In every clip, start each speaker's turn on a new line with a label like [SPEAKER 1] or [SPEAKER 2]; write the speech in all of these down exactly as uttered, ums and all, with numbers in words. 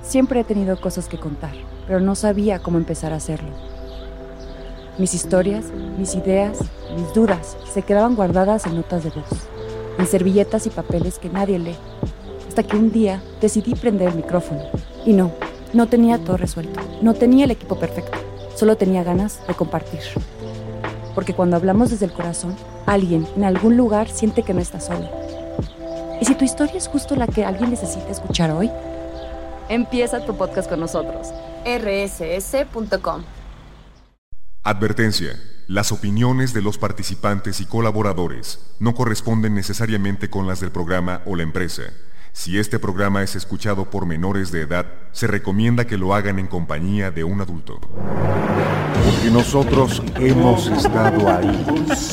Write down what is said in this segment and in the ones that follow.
[SPEAKER 1] Siempre he tenido cosas que contar, pero no sabía cómo empezar a hacerlo. Mis historias, mis ideas, mis dudas se quedaban guardadas en notas de voz, en servilletas y papeles que nadie lee, hasta que un día decidí prender el micrófono. Y no, no tenía todo resuelto, no tenía el equipo perfecto, solo tenía ganas de compartir. Porque cuando hablamos desde el corazón, alguien en algún lugar siente que no está solo. ¿Y si tu historia es justo la que alguien necesita escuchar hoy? Empieza tu podcast con nosotros. erre ese ese punto com.
[SPEAKER 2] Advertencia. Las opiniones de los participantes y colaboradores no corresponden necesariamente con las del programa o la empresa. Si este programa es escuchado por menores de edad, se recomienda que lo hagan en compañía de un adulto.
[SPEAKER 3] Porque nosotros hemos estado ahí.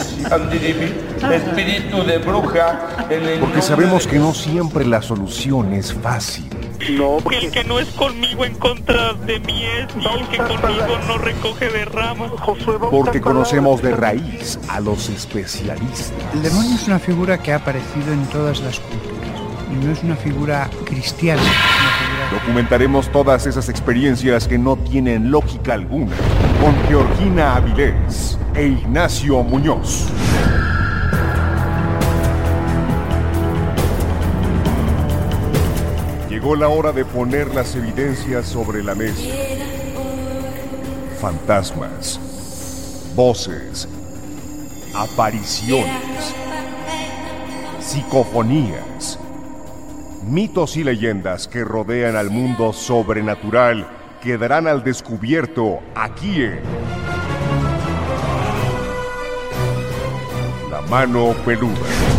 [SPEAKER 4] Espíritu de bruja.
[SPEAKER 3] Porque sabemos que no siempre la solución es fácil.
[SPEAKER 5] No, porque el que no es conmigo en contra de mí es, y el que conmigo no recoge de ramas.
[SPEAKER 3] Porque conocemos de raíz a los especialistas.
[SPEAKER 6] El demonio es una figura que ha aparecido en todas las culturas y no es una figura cristiana. Es una figura...
[SPEAKER 3] Documentaremos todas esas experiencias que no tienen lógica alguna con Georgina Avilés e Ignacio Muñoz. Llegó la hora de poner las evidencias sobre la mesa. Fantasmas, voces, apariciones, psicofonías, mitos y leyendas que rodean al mundo sobrenatural quedarán al descubierto aquí en La Mano Peluda.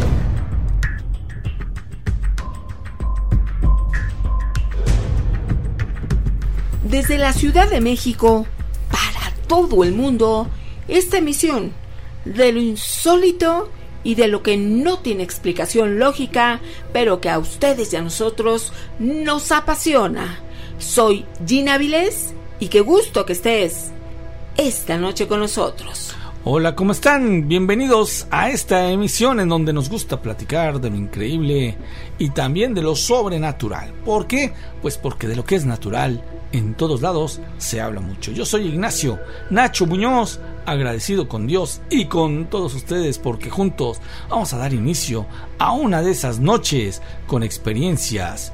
[SPEAKER 7] Desde la Ciudad de México, para todo el mundo, esta emisión de lo insólito y de lo que no tiene explicación lógica, pero que a ustedes y a nosotros nos apasiona. Soy Gina Avilés y qué gusto que estés esta noche con nosotros.
[SPEAKER 8] Hola, ¿cómo están? Bienvenidos a esta emisión en donde nos gusta platicar de lo increíble y también de lo sobrenatural. ¿Por qué? Pues porque de lo que es natural en todos lados se habla mucho. Yo soy Ignacio Nacho Muñoz, agradecido con Dios y con todos ustedes porque juntos vamos a dar inicio a una de esas noches con experiencias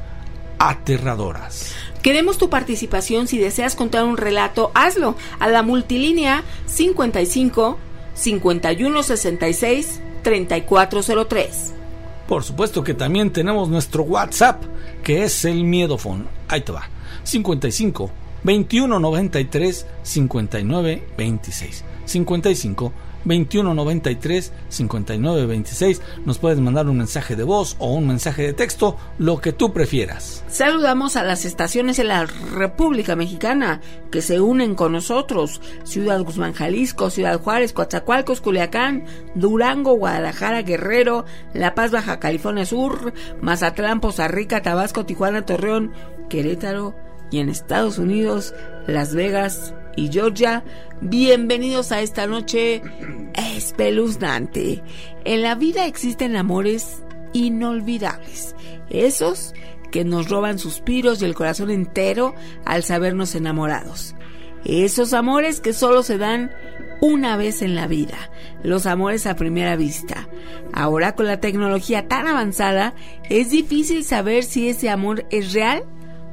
[SPEAKER 8] aterradoras.
[SPEAKER 7] Queremos tu participación. Si deseas contar un relato, hazlo a la multilínea cincuenta y cinco, cincuenta y uno, sesenta y seis, treinta y cuatro cero tres.
[SPEAKER 8] Por supuesto que también tenemos nuestro WhatsApp, que es el Miedofón. Ahí te va. cincuenta y cinco, veintiuno noventa y tres, cincuenta y nueve veintiséis. cincuenta y cinco, veintiuno noventa y tres, cincuenta y nueve veintiséis. Nos puedes mandar un mensaje de voz o un mensaje de texto, lo que tú prefieras.
[SPEAKER 7] Saludamos a las estaciones de la República Mexicana que se unen con nosotros: Ciudad Guzmán, Jalisco; Ciudad Juárez, Coatzacoalcos, Culiacán, Durango, Guadalajara, Guerrero, La Paz, Baja California Sur, Mazatlán, Poza Rica, Tabasco, Tijuana, Torreón, Querétaro, y en Estados Unidos, Las Vegas y Georgia. Bienvenidos a esta noche espeluznante. En la vida existen amores inolvidables, esos que nos roban suspiros y el corazón entero al sabernos enamorados. Esos amores que solo se dan una vez en la vida, los amores a primera vista. Ahora, con la tecnología tan avanzada, es difícil saber si ese amor es real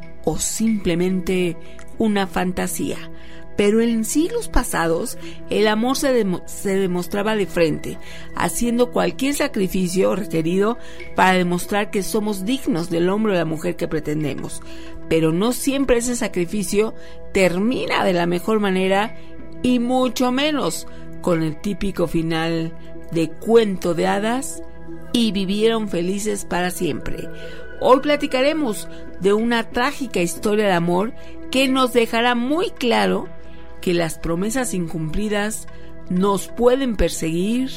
[SPEAKER 7] o simplemente una fantasía. Pero en siglos pasados, el amor se, dem- se demostraba de frente, haciendo cualquier sacrificio requerido para demostrar que somos dignos del hombre o la mujer que pretendemos. Pero no siempre ese sacrificio termina de la mejor manera, y mucho menos con el típico final de cuento de hadas y vivieron felices para siempre. Hoy platicaremos de una trágica historia de amor que nos dejará muy claro que las promesas incumplidas nos pueden perseguir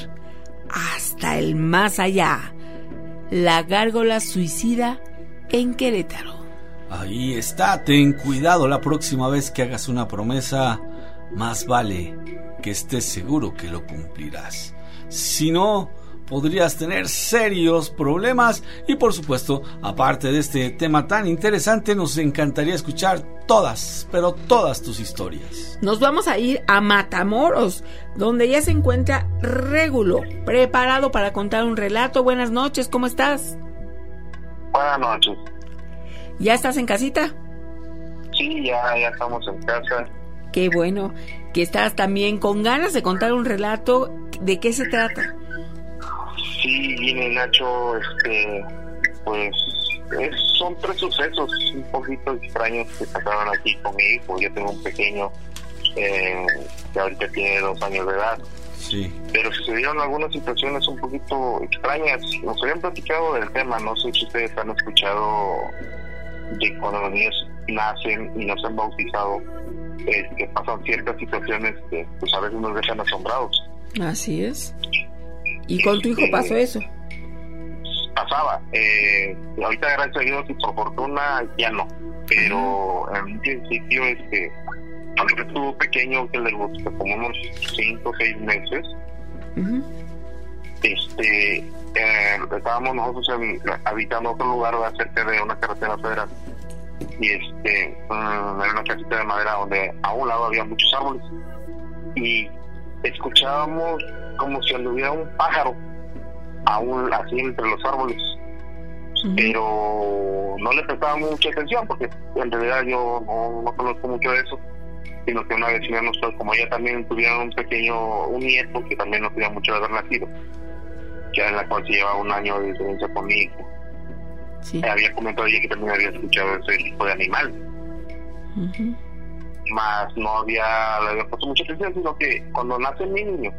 [SPEAKER 7] hasta el más allá. La gárgola suicida en Querétaro.
[SPEAKER 8] Ahí está, ten cuidado la próxima vez que hagas una promesa, más vale que estés seguro que lo cumplirás. Si no, podrías tener serios problemas. Y por supuesto, aparte de este tema tan interesante, nos encantaría escuchar todas, pero todas tus historias.
[SPEAKER 7] Nos vamos a ir a Matamoros, donde ya se encuentra Régulo, preparado para contar un relato. Buenas noches, ¿cómo estás?
[SPEAKER 9] Buenas noches.
[SPEAKER 7] ¿Ya estás en casita?
[SPEAKER 9] Sí, ya, ya estamos en casa.
[SPEAKER 7] Qué bueno, que estás también con ganas de contar un relato. ¿De qué se trata?
[SPEAKER 9] Sí, viene Nacho, este, pues es, son tres sucesos un poquito extraños que pasaron aquí con mi hijo. Yo tengo un pequeño eh, que ahorita tiene dos años de edad.
[SPEAKER 8] Sí.
[SPEAKER 9] Pero sucedieron algunas situaciones un poquito extrañas. Nos habían platicado del tema, no sé si ustedes han escuchado de cuando los niños nacen y no se han bautizado, eh, que pasan ciertas situaciones que pues a veces nos dejan asombrados.
[SPEAKER 7] Así es. ¿Y con tu hijo
[SPEAKER 9] este,
[SPEAKER 7] pasó eso?
[SPEAKER 9] Pasaba. Eh, ahorita, gracias a Dios y por fortuna, ya no. Pero uh-huh. en un principio, este, cuando estuvo pequeño, que le gustó como unos cinco o seis meses, uh-huh. este, eh, estábamos nosotros en, habitando otro lugar cerca de una carretera federal. Y este, um, era una casita de madera donde a un lado había muchos árboles. Y escuchábamos como si anduviera un pájaro aún así entre los árboles, uh-huh. pero no le prestaba mucha atención porque en realidad yo no, no conozco mucho de eso, sino que una vecina nos fue, como ella también tuvieron un pequeño, un nieto que también no tenía mucho de haber nacido, que en la cual se lleva un año de diferencia con mi hijo. Sí. Había comentado ella que también había escuchado ese tipo de animal. Uh-huh. Más no había, le había puesto mucha atención, sino que cuando nace mi niño,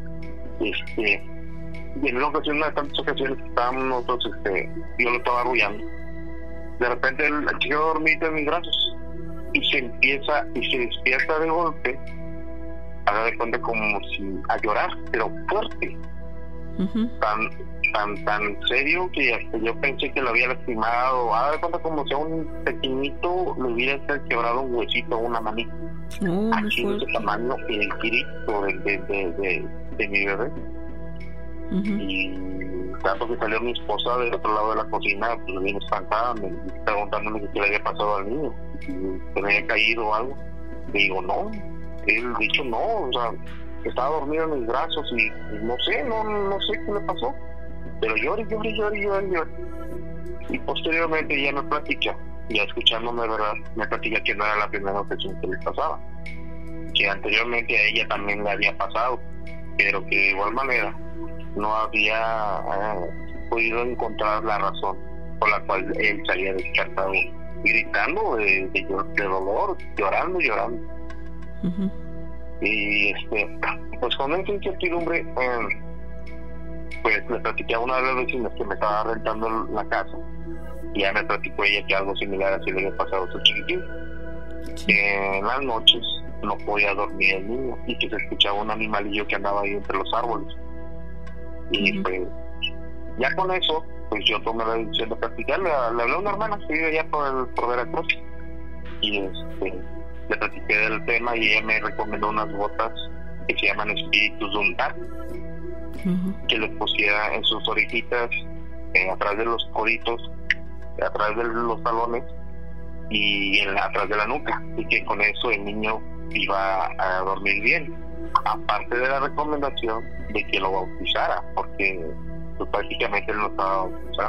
[SPEAKER 9] este, y en una ocasión, una de tantas ocasiones que estábamos nosotros, este, yo lo estaba arrullando, de repente el, el chico dormita en mis brazos y se empieza, y se despierta de golpe, haga de cuenta como si a llorar, pero fuerte. Uh-huh. tan tan tan serio que hasta yo pensé que lo había lastimado. Haga de cuenta como si a un pequeñito le hubiera quebrado un huesito o una manita. Oh, así de ese tamaño, el grito de, de, de, de, de mi bebé. Uh-huh. Y tanto que salió mi esposa del otro lado de la cocina, pues bien espantada, me preguntándome qué le había pasado al niño, si se me había caído o algo. Le digo, no, él dicho no, o sea, estaba dormido en mis brazos y, y no sé, no no sé qué le pasó, pero lloré, lloré, lloré, lloré, lloré. Y posteriormente ya me platica, ya escuchándome, verdad, me platica que no era la primera ocasión que le pasaba, que anteriormente a ella también le había pasado, pero que de igual manera no había eh, podido encontrar la razón por la cual él se había descartado, gritando de, de, de dolor, llorando, llorando. Uh-huh. Y este, pues con esa incertidumbre, eh, pues le platiqué a una de las vecinas que me estaba rentando la casa, y ya me platicó ella que algo similar así le había pasado a su chiquitín. Sí. Eh, en las noches no podía dormir el niño y que se escuchaba un animalillo que andaba ahí entre los árboles. Y uh-huh. pues ya con eso, pues yo tomé la decisión de platicarle. Le hablé a una hermana que vive allá por, el, por Veracruz, y este, le platiqué del tema y ella me recomendó unas botas que se llaman espíritus Untar, uh-huh. que le pusiera en sus orejitas, eh, atrás de los coditos, atrás de los talones y en la, atrás de la nuca, y que con eso el niño iba a dormir bien, aparte de la recomendación de que lo bautizara, porque pues, prácticamente él no estaba bautizado.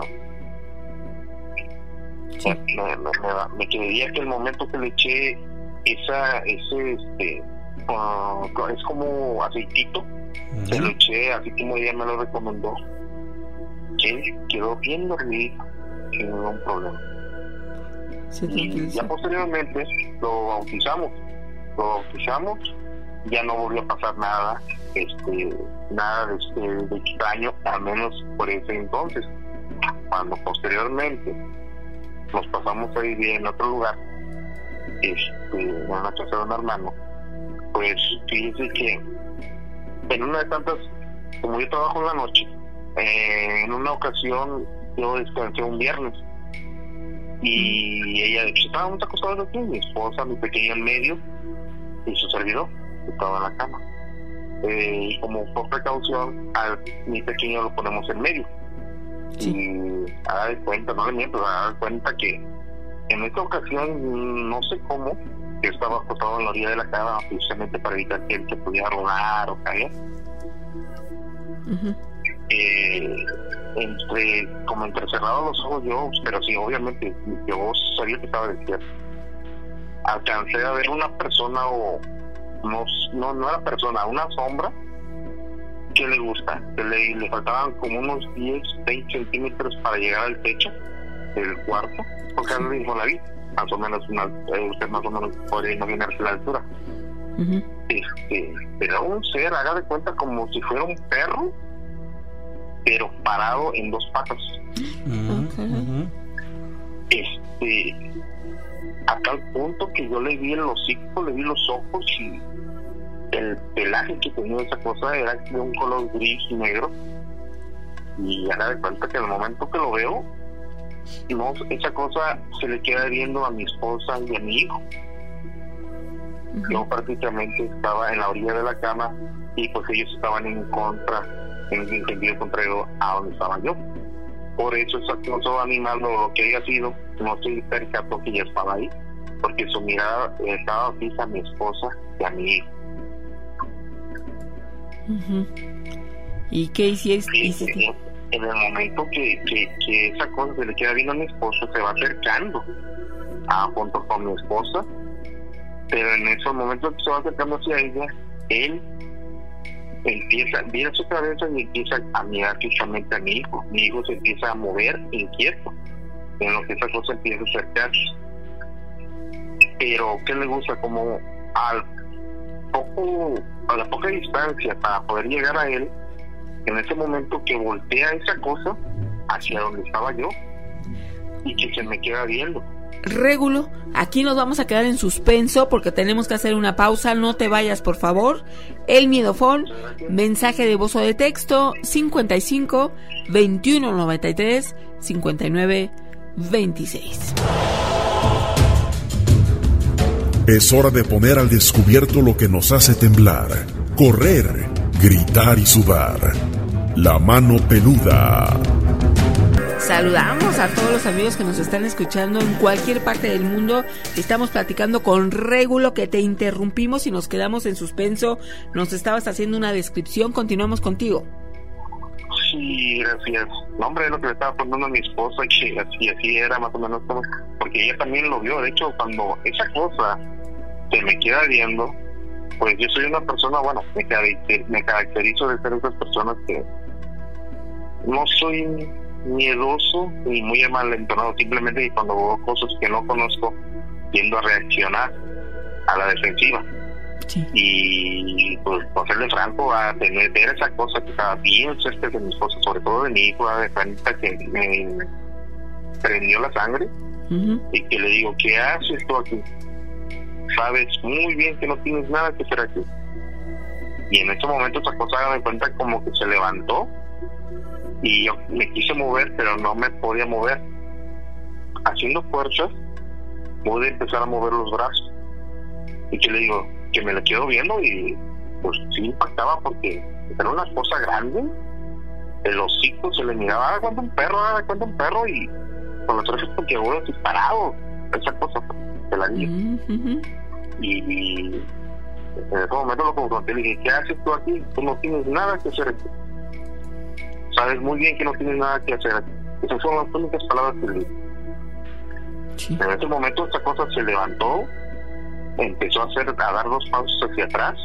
[SPEAKER 9] Sí. Me, me, me, me creía que el momento que le eché esa ese este uh, es como aceitito, uh-huh. se lo eché así como ella me lo recomendó, que quedó bien dormido sin ningún problema. Sí, y ya posteriormente lo bautizamos lo bautizamos ya no volvió a pasar nada este nada de, este, de extraño, al menos por ese entonces. Cuando posteriormente nos pasamos a vivir en otro lugar, este, en una casa de un hermano, pues fíjense que en una de tantas, como yo trabajo en la noche, eh, en una ocasión yo descansé un viernes y ella, pues, estábamos acostados aquí, mi esposa, mi pequeño en medio y su servidor estaba en la cama. eh, y como por precaución, a mi pequeño lo ponemos en medio. Sí. Y haga de cuenta, no le miento, haga de cuenta que en esta ocasión, no sé cómo, yo estaba acostado en la orilla de la cama precisamente para evitar que él se pudiera rodar o caer. Uh-huh. eh, entre como entrecerrados los ojos yo, pero sí, obviamente yo sabía que estaba despierto. Alcancé a ver una persona o no, no, no era persona, una sombra que le gusta, que le, le faltaban como unos diez, veinte centímetros para llegar al techo del cuarto, porque él mismo la vi, más o menos, una, usted más o menos podría imaginarse la altura. Uh-huh. Este, era un ser, haga de cuenta como si fuera un perro, pero parado en dos patas. Uh-huh. Uh-huh. Este, a tal punto que yo le vi el hocico, le vi los ojos y el pelaje que tenía esa cosa era de un color gris y negro. Y haga de cuenta que en el momento que lo veo, no, esa cosa se le queda viendo a mi esposa y a mi hijo. Uh-huh. Yo prácticamente estaba en la orilla de la cama y pues ellos estaban en contra, en el sentido contrario a donde estaba yo. Por eso esa cosa animal o lo que haya sido, no se percató que ya estaba ahí, porque su mirada estaba fija a mi esposa y a mi hijo.
[SPEAKER 7] Uh-huh. ¿Y qué hiciste?
[SPEAKER 9] Y, en el momento que, que, que esa cosa se le queda viendo a mi esposa, se va acercando a, junto con mi esposa, pero en esos momentos que se va acercando hacia ella, él empieza, vira su cabeza y empieza a mirar fijamente a mi hijo. Mi hijo se empieza a mover inquieto en lo que esa cosa empieza a acercarse. Pero ¿qué le gusta? Como al poco, a la poca distancia para poder llegar a él, en ese momento que voltea esa cosa hacia donde estaba yo y que se me queda viendo.
[SPEAKER 7] Régulo, aquí nos vamos a quedar en suspenso porque tenemos que hacer una pausa. No te vayas, por favor. El Miedofón, mensaje de voz o de texto cincuenta y cinco, veintiuno noventa y tres, cincuenta y nueve, veintiséis.
[SPEAKER 10] Es hora de poner al descubierto lo que nos hace temblar, correr, gritar y sudar. La mano peluda.
[SPEAKER 7] Saludamos a todos los amigos que nos están escuchando en cualquier parte del mundo. Estamos platicando con Régulo, que te interrumpimos y nos quedamos en suspenso. Nos estabas haciendo una descripción. Continuamos contigo.
[SPEAKER 9] Sí, gracias. No, hombre, es lo que le estaba poniendo a mi esposa, que así, así era más o menos como... Porque ella también lo vio. De hecho, cuando esa cosa se me queda viendo, pues yo soy una persona, bueno, me, caracter, me caracterizo de ser esas personas que no soy miedoso ni muy malentonado, simplemente que cuando veo cosas que no conozco tiendo a reaccionar a la defensiva. Sí. Y pues por serle franco, a tener ver esa cosa que estaba bien cerca de mi esposa, sobre todo de mi hijo, a de cuenta que me prendió la sangre. Uh-huh. Y que le digo, ¿qué haces tú aquí? Sabes muy bien que no tienes nada que hacer aquí. Y en ese momento esa cosa me cuenta como que se levantó y yo me quise mover, pero no me podía mover. Haciendo fuerzas pude empezar a mover los brazos. Y que le digo, que me la quedo viendo y pues sí impactaba porque era una cosa grande. El hocico se le miraba, ah, cuánto un perro, ah, cuánto un perro, y con los ojos porque hubo disparado esa cosa de la niña. Uh-huh. y, y en ese momento lo confronté y le dije, ¿qué haces tú aquí? Tú no tienes nada que hacer aquí. Sabes muy bien que no tienes nada que hacer aquí. Esas son las únicas palabras que le dije. Sí. En ese momento esta cosa se levantó, empezó a hacer, a dar dos pasos hacia atrás,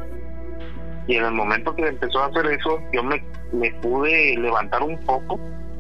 [SPEAKER 9] y en el momento que empezó a hacer eso, yo me, me pude levantar un poco,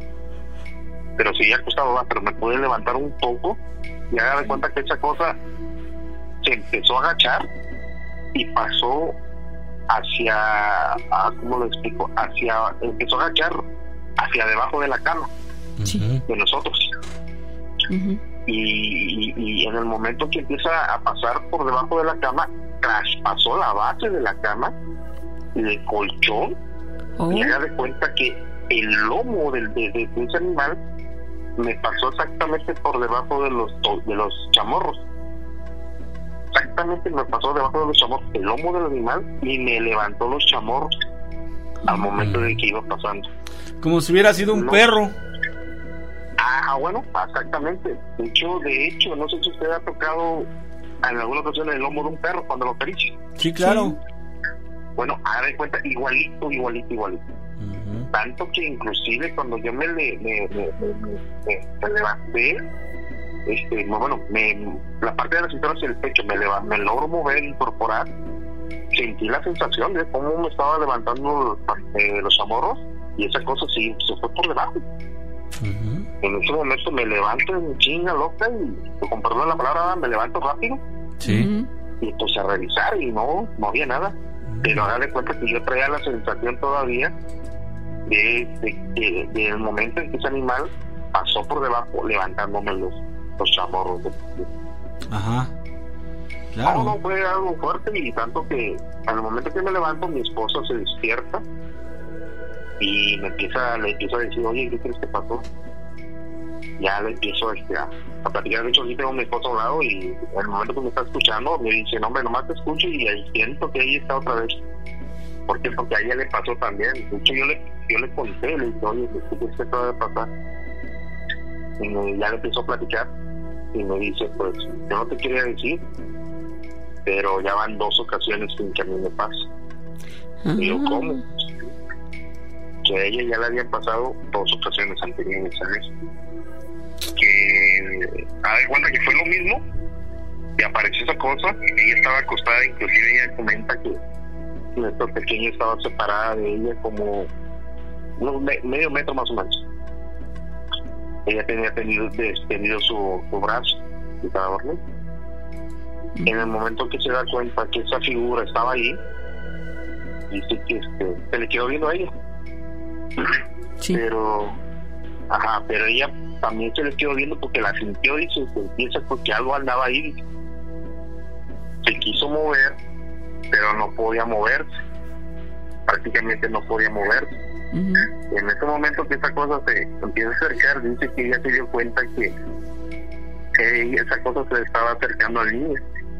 [SPEAKER 9] pero seguía acostado, pero me pude levantar un poco y haga de cuenta que esa cosa se empezó a agachar y pasó hacia, ah, ¿cómo lo explico? Hacia, empezó a agachar hacia debajo de la cama, sí, de nosotros. Uh-huh. y, y, y en el momento que empieza a pasar por debajo de la cama, traspasó la base de la cama, el colchón, oh. y haga de cuenta que el lomo del, de, de, de ese animal me pasó exactamente por debajo de los de los chamorros. O sea, exactamente me pasó debajo de los chamorros, el lomo del animal, y me levantó los chamorros al momento de que iba pasando.
[SPEAKER 8] Como si hubiera sido un
[SPEAKER 9] no.
[SPEAKER 8] perro.
[SPEAKER 9] Ah, bueno, exactamente. De hecho, de hecho, no sé si usted ha tocado en alguna ocasión el lomo de un perro cuando lo acaricia.
[SPEAKER 8] Sí, claro.
[SPEAKER 9] Bueno, haga de cuenta, igualito, igualito, igualito. Uh-huh. Tanto que inclusive cuando yo me, le, me, me, me, me, me levanté, este, bueno, me, la parte de la cintura hacia el pecho, me, leva, me logro mover, incorporar, sentí la sensación de cómo me estaba levantando eh, los chamorros, y esa cosa sí, se fue por debajo. Uh-huh. En ese momento me levanto en chinga loca y, con perdón de la palabra, me levanto rápido.
[SPEAKER 8] Sí.
[SPEAKER 9] Y pues a revisar y no, no había nada. Uh-huh. Pero haga de cuenta que yo traía la sensación todavía de, de, de, de el momento en que ese animal pasó por debajo levantándome los, los chamorros.
[SPEAKER 8] Ajá. Claro.
[SPEAKER 9] No, no, fue algo fuerte, y tanto que al momento que me levanto mi esposa se despierta y me empieza, le empiezo a decir, oye, ¿qué crees que pasó? Ya le empiezo este, a, a platicar. De hecho, aquí tengo a mi esposa a un lado, y en el momento que me está escuchando me dice, no, hombre, nomás te escucho, y ahí siento que ahí está otra vez. ¿Por qué? Porque a ella le pasó también. De hecho, yo le, yo le conté, le dije, oye, ¿qué crees que acaba de pasar? Y me, ya le empezó a platicar, y me dice, pues, yo no te quería decir, pero ya van dos ocasiones sin que a mí me pase. Uh-huh. Y yo, ¿cómo? Que a ella ya le habían pasado dos ocasiones anteriores, ¿sabes? Que a ver, cuenta que fue lo mismo, y apareció esa cosa, ella estaba acostada, inclusive ella comenta que nuestro pequeño estaba separada de ella como unos me, medio metro más o menos. Ella tenía tenido, extendido su, su brazo y estaba dormida. Mm. En el momento que se da cuenta que esa figura estaba ahí, dice que este, se le quedó viendo a ella. Sí. Pero ajá, pero ella también se le quedó viendo porque la sintió, dice, se piensa porque algo andaba ahí, dice. Se quiso mover, pero no podía moverse, prácticamente no podía moverse. Uh-huh. En ese momento que esa cosa se empieza a acercar, dice que ella se dio cuenta que, que esa cosa se estaba acercando al niño,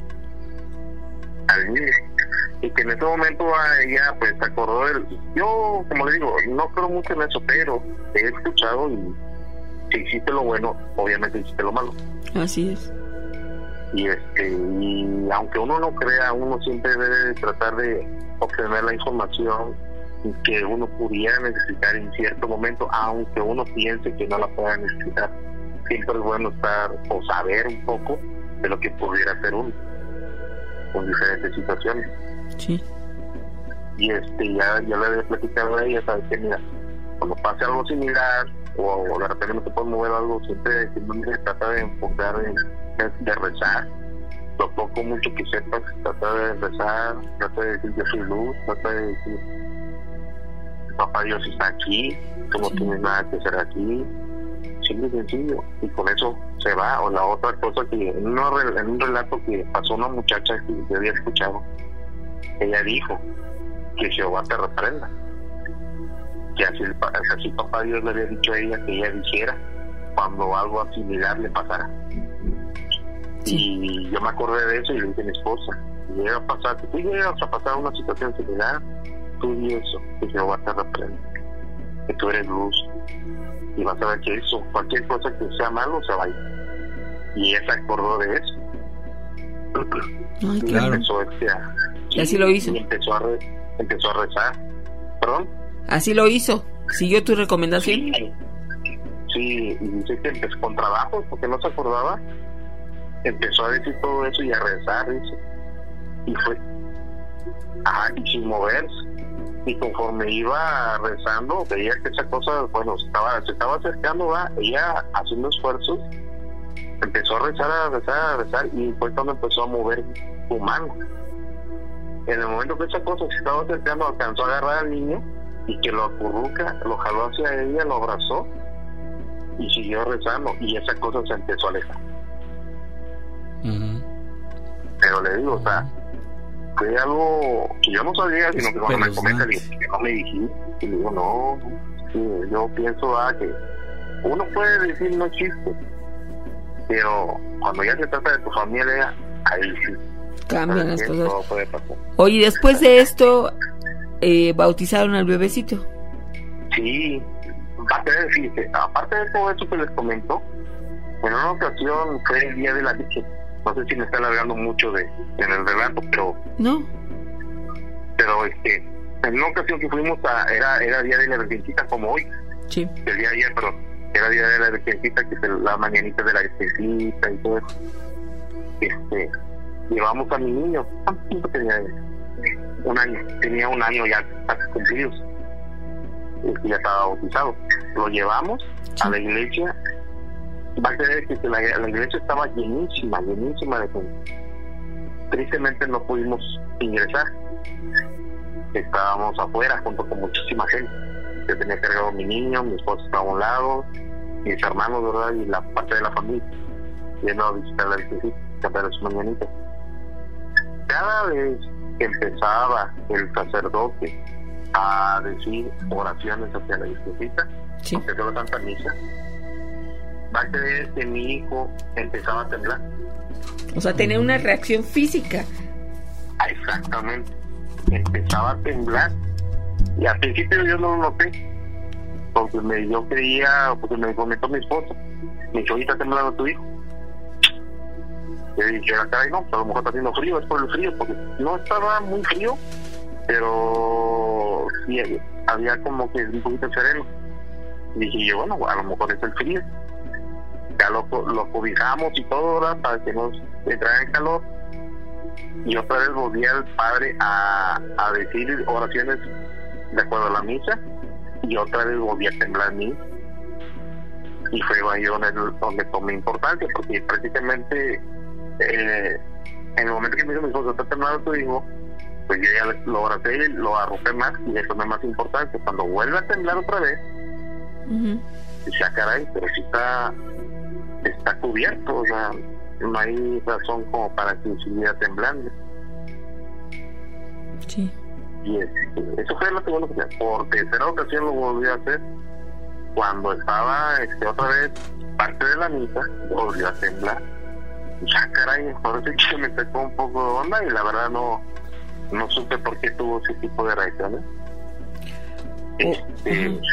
[SPEAKER 9] al niño, y que en ese momento ella pues se acordó del... Yo, como le digo, no creo mucho en eso, pero he escuchado, y si hiciste lo bueno, obviamente hiciste lo malo.
[SPEAKER 7] Así es.
[SPEAKER 9] Y este y aunque uno no crea, uno siempre debe tratar de obtener la información que uno pudiera necesitar en cierto momento, aunque uno piense que no la pueda necesitar. Siempre es bueno estar o saber un poco de lo que pudiera hacer uno con diferentes situaciones.
[SPEAKER 7] Sí.
[SPEAKER 9] Y este ya, ya le había platicado a ella, sabes que mira, cuando pase algo similar o, o de repente no se puede mover algo, siempre se trata de enfocar en, de rezar. Lo poco mucho que sepas, trata de rezar, trata de decir yo soy luz, trata de decir papá Dios está aquí, tú no sí. tienes nada que hacer aquí, simple y sencillo, y con eso se va. O la otra cosa que en, una, en un relato que pasó una muchacha que yo había escuchado, ella dijo que Jehová te reprenda, que así, así papá Dios le había dicho a ella que ella dijera cuando algo similar le pasara. Sí. Y yo me acordé de eso y le dije a mi esposa, si llega a pasar, si tú llegas a pasar una situación similar, tú y eso, que Jehová te reprende, que tú eres luz, y vas a ver que eso, cualquier cosa que sea malo se va a ir. Y ella se acordó de eso.
[SPEAKER 7] Ay,
[SPEAKER 9] y
[SPEAKER 7] claro.
[SPEAKER 9] empezó este a,
[SPEAKER 7] y así lo hizo.
[SPEAKER 9] Y empezó a, re, empezó a rezar. ¿Perdón?
[SPEAKER 7] Así lo hizo. ¿Siguió tu recomendación?
[SPEAKER 9] Sí, sí, y dice que empezó con trabajo, porque no se acordaba. Empezó a decir todo eso y a rezar, dice. Y fue, ajá, y sin moverse. Y conforme iba rezando, veía que esa cosa, bueno, estaba, se estaba acercando, ¿va? Ella haciendo esfuerzos, empezó a rezar, a rezar, a rezar, y fue cuando empezó a mover su mano. En el momento que esa cosa se estaba acercando, alcanzó a agarrar al niño, y que lo acurruca, lo jaló hacia ella, lo abrazó, y siguió rezando, y esa cosa se empezó a alejar. Uh-huh. Pero le digo, o sea, fue algo que yo no sabía, sino que cuando me comenta, digo, que no me dijiste, y le digo, no, sí, yo pienso ah, que uno puede decir no existe, pero cuando ya se trata de tu familia, ahí sí.
[SPEAKER 7] Cambian las cosas.
[SPEAKER 9] Todo puede pasar.
[SPEAKER 7] Oye, después de esto, eh, bautizaron al bebecito.
[SPEAKER 9] Sí, aparte de, fíjate, aparte de todo eso que les comento, en una ocasión fue el día de la leche. No sé si me está alargando mucho de en el relato, pero
[SPEAKER 7] no.
[SPEAKER 9] Pero este, en una ocasión que fuimos a, era era día de la Virgencita como hoy.
[SPEAKER 7] Sí.
[SPEAKER 9] El día de ayer, pero era día de la Virgencita, que es la mañanita de la Virgencita y todo eso. Este, llevamos a mi niño, ¿cuánto tiempo tenía él? Un año, tenía un año ya casi cumplidos. Este, ya estaba bautizado. Lo llevamos sí. a la iglesia. Va a creer que la, la iglesia estaba llenísima, llenísima de gente. Tristemente no pudimos ingresar. Estábamos afuera junto con muchísima gente. Yo tenía cargado a mi niño, mi esposa estaba a un lado, mis hermanos, ¿verdad? Y la parte de la familia. Yendo a visitar la Virgencita, cantar su mañanita. Cada vez que empezaba el sacerdote a decir oraciones hacia la Virgencita, sí. empezó la Santa Misa, va a creer que mi hijo empezaba a temblar.
[SPEAKER 7] O sea, tenía una reacción física.
[SPEAKER 9] Ah, exactamente. Empezaba a temblar. Y al principio yo no lo noté. Porque me, yo creía, porque me comentó mi esposa, me dijo, ahorita está temblando tu hijo. Le dije, caray, no, a lo mejor está haciendo frío, es por el frío, porque no estaba muy frío, pero sí había como que un poquito sereno. Y dije yo, bueno, a lo mejor es el frío. Ya lo, lo cobijamos y todo, ¿verdad? Para que nos entrara en calor. Y otra vez volví al padre a, a decir oraciones de acuerdo a la misa. Y otra vez volví a temblar a mí. Y fue ahí donde, donde tomé importancia, porque prácticamente eh, en el momento que me dijo mi esposo, está temblando tu hijo, pues yo ya lo abracé, lo arropé más y le tomé más importancia. Cuando vuelve a temblar otra vez, uh-huh. dice, ah, caray, pero si está está cubierto, o sea, no hay razón como para que siguiera temblando.
[SPEAKER 7] Sí.
[SPEAKER 9] Y este, eso fue lo que bueno que por tercera ocasión lo volví a hacer. Cuando estaba este, otra vez parte de la misa, volvió a temblar. Ya, caray, por eso que me sacó un poco de onda y la verdad no no supe por qué tuvo ese tipo de reacciones. Este, uh-huh.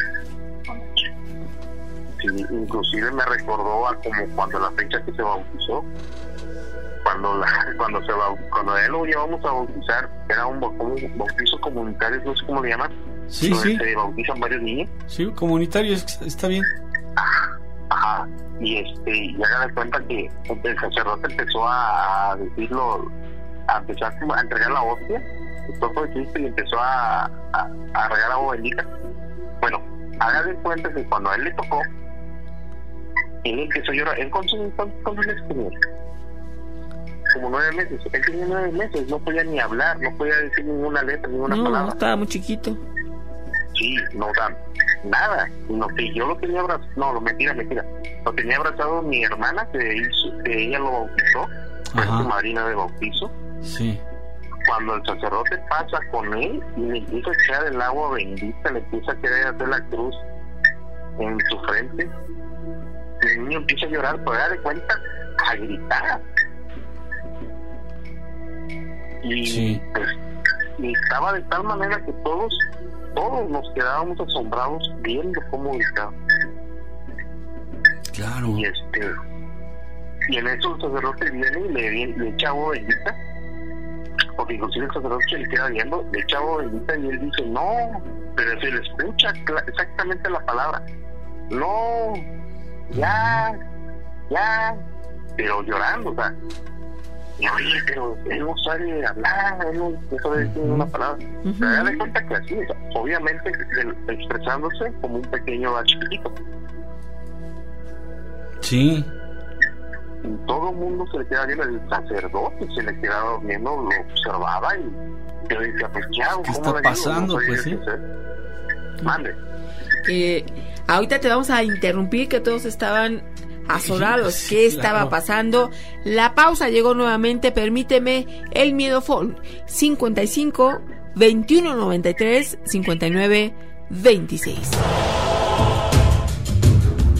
[SPEAKER 9] Sí, inclusive me recordó a como cuando la fecha que se bautizó, cuando la, cuando se cuando él lo llevamos a bautizar, era un, un bautizo comunitario, no sé cómo le llaman,
[SPEAKER 8] sí,
[SPEAKER 9] donde
[SPEAKER 8] sí.
[SPEAKER 9] se bautizan varios niños.
[SPEAKER 8] Sí, comunitario, está bien.
[SPEAKER 9] Ajá, ajá. Y este, ya me das cuenta que el sacerdote empezó a, a decirlo, a empezar a entregar la hostia, el cuerpo de Cristo, y empezó a, a, a regar agua bendita. Bueno, haga de cuenta que cuando a él le tocó, él empezó a llorar. ¿Él cuántos meses tenía? Como nueve meses. Él tenía nueve meses, no podía ni hablar, no podía decir ninguna letra, ninguna
[SPEAKER 7] no,
[SPEAKER 9] palabra.
[SPEAKER 7] No, estaba muy chiquito.
[SPEAKER 9] Sí, no, o sea, nada. No, que yo lo tenía abrazado, no, lo mentira, mentira. Lo tenía abrazado mi hermana, que, hizo, que ella lo bautizó, fue su madrina de bautizo.
[SPEAKER 8] Sí.
[SPEAKER 9] Cuando el sacerdote pasa con él y le empieza a echar el agua bendita, le empieza a querer hacer la cruz en su frente, el niño empieza a llorar, pero da de cuenta a gritar. Y
[SPEAKER 8] sí.
[SPEAKER 9] pues, y estaba de tal manera que todos, todos nos quedábamos asombrados viendo cómo gritaba.
[SPEAKER 8] Claro.
[SPEAKER 9] Y este, y en eso el sacerdote viene y le, le echa agua bendita, porque inclusive el sacerdote se le queda viendo, le echa agua bendita y él dice, no, pero se le escucha exactamente la palabra, no, ya, ya, pero llorando, o sea, y oye, pero él no sabe hablar, él no, no sabe decir una palabra. Uh-huh. Se da de cuenta que así, o sea, obviamente expresándose como un pequeño chiquitito.
[SPEAKER 8] Sí.
[SPEAKER 9] Y todo el mundo se le queda viendo, el sacerdote se le quedaba viendo, lo observaba y yo decía, pues ¿qué hago?
[SPEAKER 8] ¿Qué
[SPEAKER 9] ¿Cómo
[SPEAKER 8] está pasando?
[SPEAKER 9] No
[SPEAKER 8] pues sí.
[SPEAKER 9] Mande.
[SPEAKER 7] Eh, ahorita te vamos a interrumpir, que todos estaban azorados. Sí, ¿qué estaba claro. pasando? La pausa llegó nuevamente. Permíteme, el miedo phone cincuenta y cinco, veintiuno noventa y tres, cincuenta y nueve, veintiséis.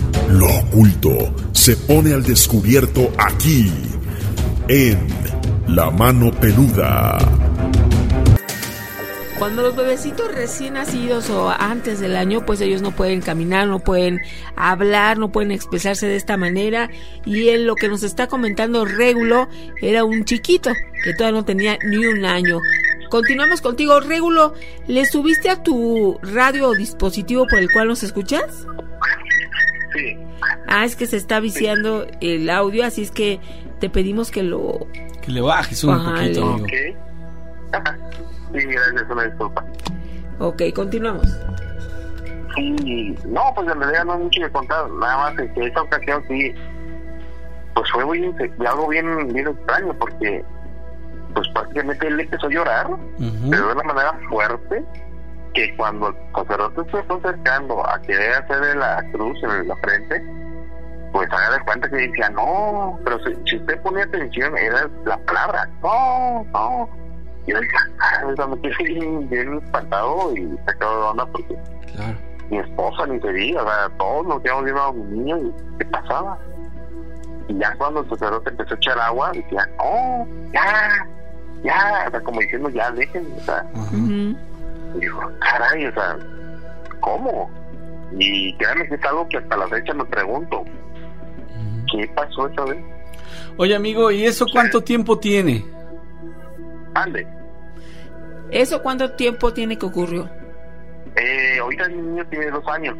[SPEAKER 10] Lo oculto se pone al descubierto aquí en La Mano Peluda.
[SPEAKER 7] Cuando los bebecitos recién nacidos o antes del año, pues ellos no pueden caminar, no pueden hablar, no pueden expresarse de esta manera. Y él, lo que nos está comentando Régulo, era un chiquito que todavía no tenía ni un año. Continuamos contigo, Régulo. ¿Le subiste a tu radio o dispositivo por el cual nos escuchas?
[SPEAKER 9] Sí.
[SPEAKER 7] Ah, es que se está viciando el audio, así es que te pedimos que lo...
[SPEAKER 8] Que le bajes un
[SPEAKER 7] Ajá,
[SPEAKER 8] poquito, amigo.
[SPEAKER 9] Okay. Sí, gracias, una disculpa.
[SPEAKER 7] Ok, continuamos.
[SPEAKER 9] Sí, no, pues en realidad no hay mucho que contar, nada más que esta ocasión sí, pues fue muy, algo bien, bien extraño, porque pues prácticamente él empezó a llorar, uh-huh. pero de una manera fuerte, que cuando el sacerdote se fue acercando a querer hacerle la cruz en la frente, pues haga de cuenta que decía, no, pero si, si usted ponía atención, era la palabra, no, no. Y yo decía, me quedé bien, bien espantado y sacado de onda porque claro. mi esposa ni se diga, o sea, todos nos quedamos viendo a mi niño y ¿qué pasaba? Y ya cuando el sacerdote empezó a echar agua, decía, no, ya, ya, o sea, como diciendo, ya, déjenme, o sea, uh-huh. y dijo, caray, o sea, ¿cómo? Y créanme que es algo que hasta la fecha me pregunto, uh-huh. ¿qué pasó esa vez?
[SPEAKER 8] Oye, amigo, ¿y eso cuánto sí. tiempo tiene?
[SPEAKER 9] Ande.
[SPEAKER 7] ¿Eso cuánto tiempo tiene que ocurrió?
[SPEAKER 9] Eh, ahorita el niño tiene dos años.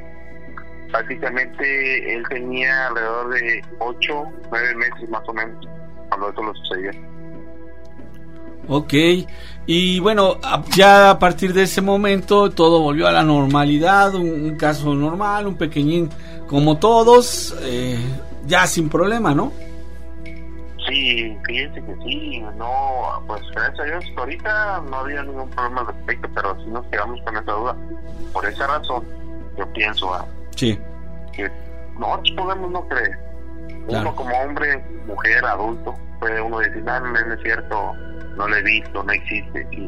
[SPEAKER 9] Prácticamente él tenía alrededor de ocho, nueve meses más o menos cuando eso lo sucedió.
[SPEAKER 8] Ok, y bueno, ya a partir de ese momento todo volvió a la normalidad, un, un caso normal, un pequeñín como todos, eh, ya sin problema, ¿no?
[SPEAKER 9] Sí, fíjense que sí, no, pues gracias a Dios, ahorita no había ningún problema al respecto, pero sí nos quedamos con esa duda. Por esa razón, yo pienso ¿eh?
[SPEAKER 8] sí.
[SPEAKER 9] que nosotros podemos no creer.
[SPEAKER 8] Claro.
[SPEAKER 9] Uno como hombre, mujer, adulto, puede uno decir, no, no es cierto, no lo he visto, no existe, sí.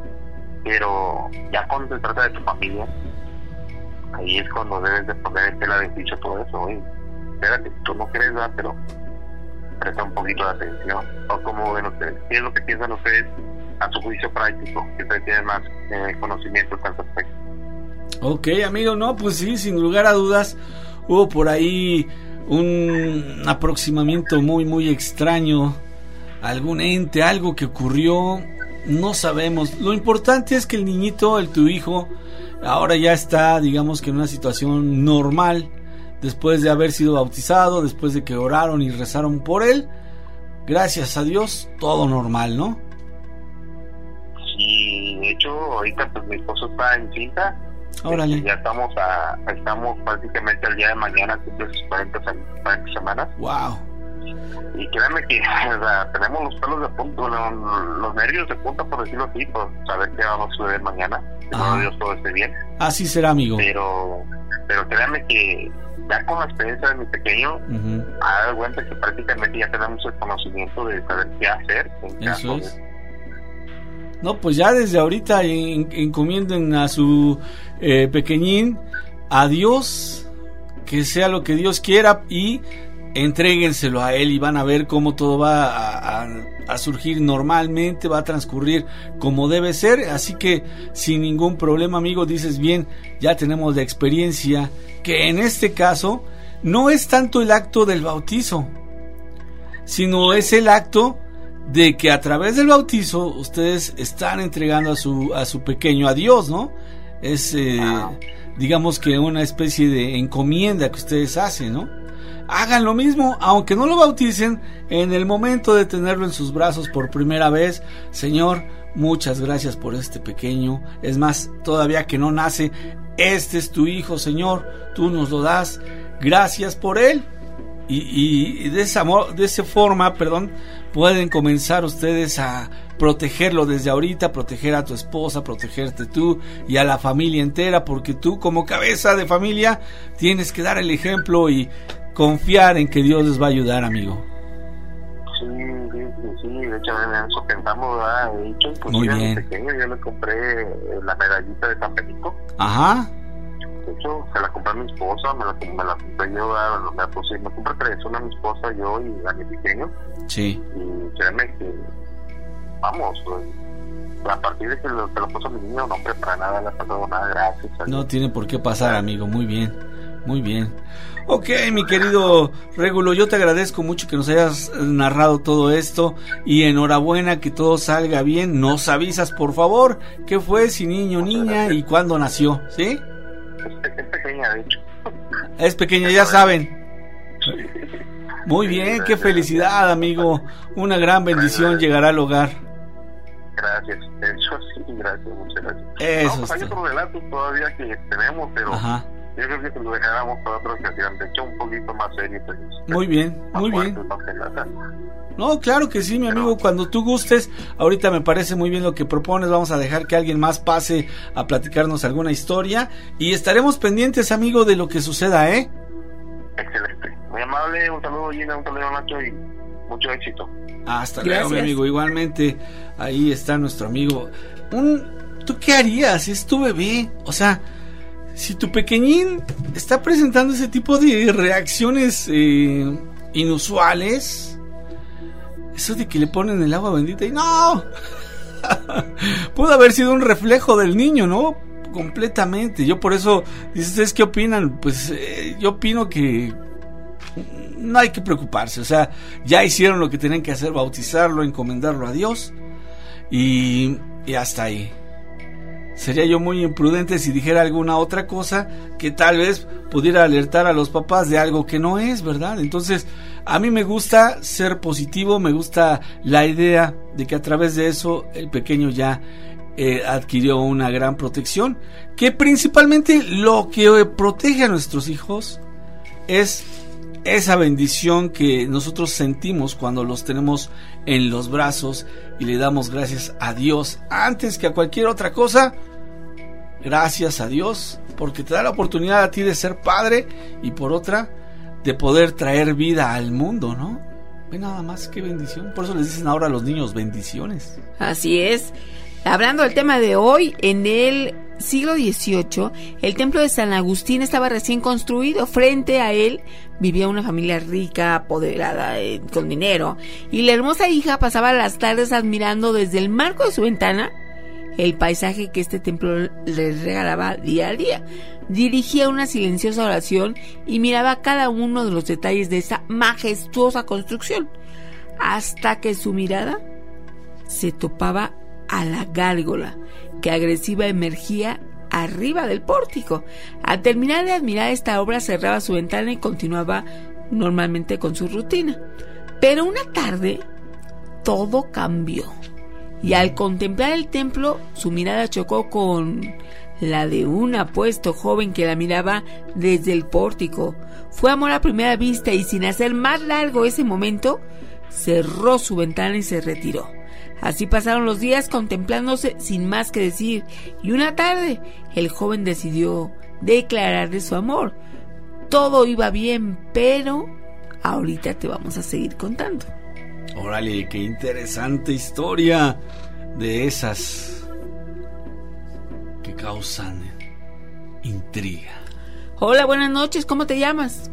[SPEAKER 9] Pero ya cuando se trata de tu familia, ahí es cuando debes de poner en tela de juicio todo eso, oye, espérate, tú no crees nada, pero presta un poquito de atención. O como ven ustedes, ¿qué es lo que piensan ustedes a su juicio práctico? Que ustedes tienen más eh, conocimiento al respecto.
[SPEAKER 8] Ok, amigo, no, pues sí, sin lugar a dudas, hubo por ahí un aproximamiento muy, muy extraño, algún ente, algo que ocurrió, no sabemos. Lo importante es que el niñito, el tu hijo, ahora ya está, digamos que en una situación normal, después de haber sido bautizado, después de que oraron y rezaron por él, gracias a Dios, todo normal, ¿no?
[SPEAKER 9] Sí, de hecho, ahorita pues mi esposo está encinta.
[SPEAKER 8] Órale.
[SPEAKER 9] Ya estamos a, estamos prácticamente al día de mañana, cumple sus cuarenta semanas.
[SPEAKER 8] Wow.
[SPEAKER 9] Y créanme que o sea, tenemos los pelos de punta, los, los nervios de punta, por decirlo así, por saber qué va a suceder mañana. Que ah. Dios todo esté bien.
[SPEAKER 8] Así será, amigo.
[SPEAKER 9] Pero, pero créanme que ya con la experiencia de mi pequeño, uh-huh. ha dado cuenta que prácticamente ya tenemos el conocimiento de saber qué hacer en
[SPEAKER 8] Eso
[SPEAKER 9] caso
[SPEAKER 8] es.
[SPEAKER 9] de...
[SPEAKER 8] No, pues ya desde ahorita en, encomienden a su eh, pequeñín a Dios, que sea lo que Dios quiera, y entréguenselo a él y van a ver cómo todo va a, a, a surgir normalmente, va a transcurrir como debe ser. Así que sin ningún problema, amigo, dices bien, ya tenemos la experiencia, que en este caso no es tanto el acto del bautizo, sino es el acto de que a través del bautizo ustedes están entregando a su a su pequeño a Dios, ¿no? Es eh, digamos que una especie de encomienda que ustedes hacen, ¿no? Hagan lo mismo, aunque no lo bauticen, en el momento de tenerlo en sus brazos por primera vez. Señor, muchas gracias por este pequeño, es más, todavía que no nace, este es tu hijo, Señor, tú nos lo das, gracias por él. Y, y de esa de esa forma, perdón, pueden comenzar ustedes a protegerlo desde ahorita, proteger a tu esposa, protegerte tú y a la familia entera, porque tú como cabeza de familia tienes que dar el ejemplo y confiar en que Dios les va a ayudar, amigo.
[SPEAKER 9] Sí, sí, sí, de hecho en eso pensamos, ¿verdad? De hecho, pues
[SPEAKER 8] muy
[SPEAKER 9] yo
[SPEAKER 8] bien.
[SPEAKER 9] Pequeño, yo le compré la medallita de San Benito.
[SPEAKER 8] Ajá.
[SPEAKER 9] De hecho, se la compré a mi esposa, me la, me la compré yo, me, la puse, me compré tres, una a mi esposa, yo y a mi pequeño.
[SPEAKER 8] Sí.
[SPEAKER 9] Y créeme que, vamos, pues, a partir de que lo, te lo puso mi niño, no, hombre, para nada le ha pasado nada, gracias a Dios.
[SPEAKER 8] No tiene por qué pasar, amigo, muy bien, muy bien. Ok, mi querido Régulo, yo te agradezco mucho que nos hayas narrado todo esto y enhorabuena que todo salga bien. Nos avisas, por favor, qué fue, si niño o niña y cuándo nació, ¿sí?
[SPEAKER 9] Es, es pequeña, de hecho.
[SPEAKER 8] Es pequeña, ya saben. Muy bien, qué felicidad, amigo. Una gran bendición llegará al hogar.
[SPEAKER 9] Gracias, eso sí, gracias, muchas gracias.
[SPEAKER 8] Eso
[SPEAKER 9] no, pues hay otros relatos todavía que tenemos, pero
[SPEAKER 8] Ajá.
[SPEAKER 9] yo creo que se lo dejáramos para otra ocasión, de hecho un poquito más serio. Pues,
[SPEAKER 8] muy bien, muy bien. No, claro que sí, mi pero, amigo, cuando tú gustes. Ahorita me parece muy bien lo que propones. Vamos a dejar que alguien más pase a platicarnos alguna historia y estaremos pendientes, amigo, de lo que suceda, ¿eh?
[SPEAKER 9] Excelente, muy amable, un saludo Gina, un saludo Nacho y mucho éxito.
[SPEAKER 8] Hasta luego, mi amigo. Igualmente, ahí está nuestro amigo. Un, ¿tú qué harías si es tu bebé? O sea, si tu pequeñín está presentando ese tipo de reacciones eh, inusuales, eso de que le ponen el agua bendita y no, pudo haber sido un reflejo del niño, ¿no? Completamente. Yo por eso, ¿ustedes qué opinan? Pues eh, yo opino que no hay que preocuparse, o sea, ya hicieron lo que tenían que hacer, bautizarlo, encomendarlo a Dios y, y hasta ahí. Sería yo muy imprudente si dijera alguna otra cosa que tal vez pudiera alertar a los papás de algo que no es, ¿verdad? Entonces, a mí me gusta ser positivo, me gusta la idea de que a través de eso el pequeño ya eh, adquirió una gran protección, que principalmente lo que eh, protege a nuestros hijos es esa bendición que nosotros sentimos cuando los tenemos en los brazos y le damos gracias a Dios antes que a cualquier otra cosa. Gracias a Dios porque te da la oportunidad a ti de ser padre y por otra de poder traer vida al mundo, ¿no? Ve nada más, qué bendición. Por eso les dicen ahora a los niños bendiciones.
[SPEAKER 7] Así es. Hablando del tema de hoy, en el siglo dieciocho, el templo de San Agustín estaba recién construido. Frente a él vivía una familia rica, apoderada, eh, con dinero, y la hermosa hija pasaba las tardes admirando desde el marco de su ventana el paisaje que este templo les regalaba día a día. Dirigía una silenciosa oración y miraba cada uno de los detalles de esa majestuosa construcción, hasta que su mirada se topaba a la gárgola que agresiva emergía arriba del pórtico. Al terminar de admirar esta obra, cerraba su ventana y continuaba normalmente con su rutina. Pero una tarde todo cambió, y al contemplar el templo su mirada chocó con la de un apuesto joven que la miraba desde el pórtico. Fue amor a primera vista y sin hacer más largo ese momento cerró su ventana y se retiró. Así pasaron los días contemplándose sin más que decir, y una tarde el joven decidió declararle su amor. Todo iba bien, pero ahorita te vamos a seguir contando.
[SPEAKER 8] Órale, qué interesante historia de esas que causan intriga.
[SPEAKER 7] Hola, buenas noches, ¿cómo te llamas?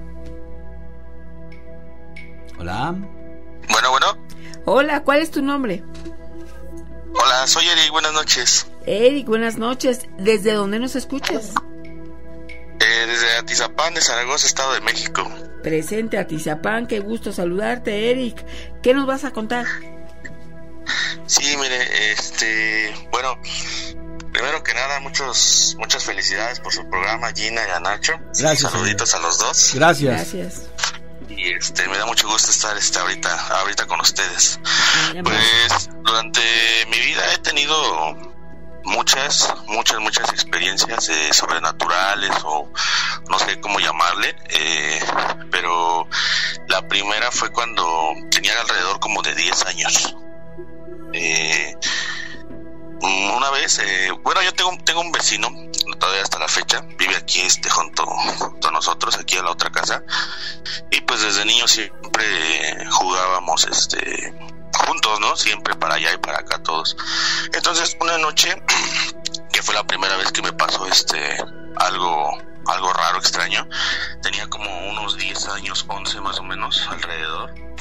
[SPEAKER 8] Hola.
[SPEAKER 11] Bueno, bueno.
[SPEAKER 7] Hola, ¿cuál es tu nombre?
[SPEAKER 11] Hola, soy Eric, buenas noches.
[SPEAKER 7] Eric, buenas noches. ¿Desde dónde nos escuchas?
[SPEAKER 11] Eh, desde Atizapán, de Zaragoza, Estado de México.
[SPEAKER 7] Presente, Atizapán, qué gusto saludarte, Eric. ¿Qué nos vas a contar?
[SPEAKER 11] Sí, mire, este, bueno, primero que nada, muchos, muchas felicidades por su programa, Gina y a Nacho.
[SPEAKER 8] Gracias.
[SPEAKER 11] Saluditos señor. A los dos.
[SPEAKER 8] Gracias.
[SPEAKER 7] Gracias.
[SPEAKER 11] Y este, me da mucho gusto estar este, ahorita, ahorita con ustedes. Pues, durante mi vida he tenido muchas, muchas, muchas experiencias eh, sobrenaturales o no sé cómo llamarle, eh, pero la primera fue cuando tenía alrededor como de diez años. Eh, una vez, eh, bueno, yo tengo, tengo un vecino, todavía hasta la fecha, vive aquí este junto, junto a nosotros, aquí en la otra casa, y pues desde niños siempre jugábamos este juntos, ¿no? Siempre para allá y para acá todos. Entonces, una noche, que fue la primera vez que me pasó este algo algo raro, extraño, tenía como unos diez años, once más o menos, alrededor.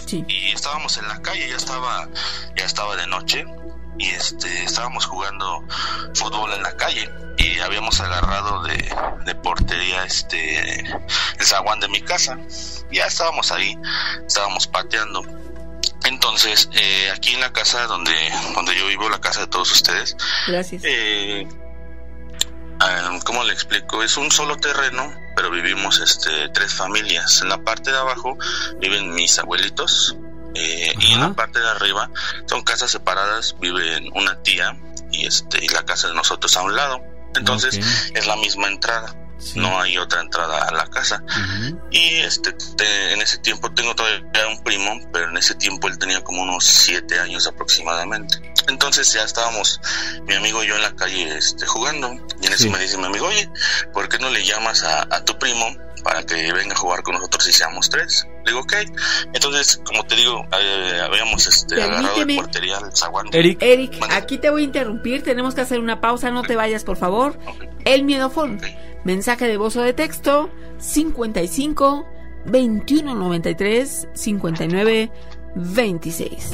[SPEAKER 7] Sí.
[SPEAKER 11] Y estábamos en la calle, ya estaba, ya estaba de noche, y este, estábamos jugando fútbol en la calle, y habíamos agarrado de, de portería este, el zaguán de mi casa. Ya estábamos ahí, estábamos pateando. Entonces, eh, aquí en la casa donde, donde yo vivo, la casa de todos ustedes.
[SPEAKER 7] Gracias.
[SPEAKER 11] Eh, Um, ¿Cómo le explico? Es un solo terreno, pero vivimos este tres familias. En la parte de abajo viven mis abuelitos, eh, y en la parte de arriba son casas separadas, viven una tía y este y la casa de nosotros a un lado. Entonces okay. es la misma entrada. Sí. No hay otra entrada a la casa. Uh-huh. Y este te, en ese tiempo tengo todavía un primo, pero en ese tiempo él tenía como unos siete años aproximadamente. Entonces ya estábamos mi amigo y yo en la calle este, jugando, y en eso sí. me dice mi amigo, oye, ¿por qué no le llamas a, a tu primo para que venga a jugar con nosotros y seamos tres? Le digo, ok. Entonces, como te digo, eh, habíamos este, agarrado de portería al zaguán.
[SPEAKER 7] Eric, Eric aquí te voy a interrumpir, tenemos que hacer una pausa, no te vayas por favor. Okay. El Miedofón, okay. Mensaje de voz o de texto cincuenta y cinco, veintiuno noventa y tres, cincuenta y nueve, veintiséis.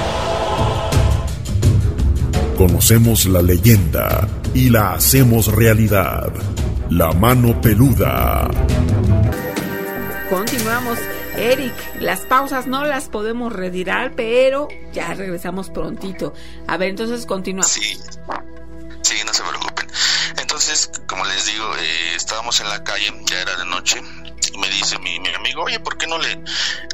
[SPEAKER 10] Conocemos la leyenda y la hacemos realidad. La mano peluda.
[SPEAKER 7] Continuamos. Eric, las pausas no las podemos retirar, pero ya regresamos prontito. A ver, entonces continuamos.
[SPEAKER 11] Sí, sí, no se preocupen. Entonces, como les digo, eh, estábamos en la calle, ya era de noche, y me dice mi, mi amigo, oye, ¿por qué no le,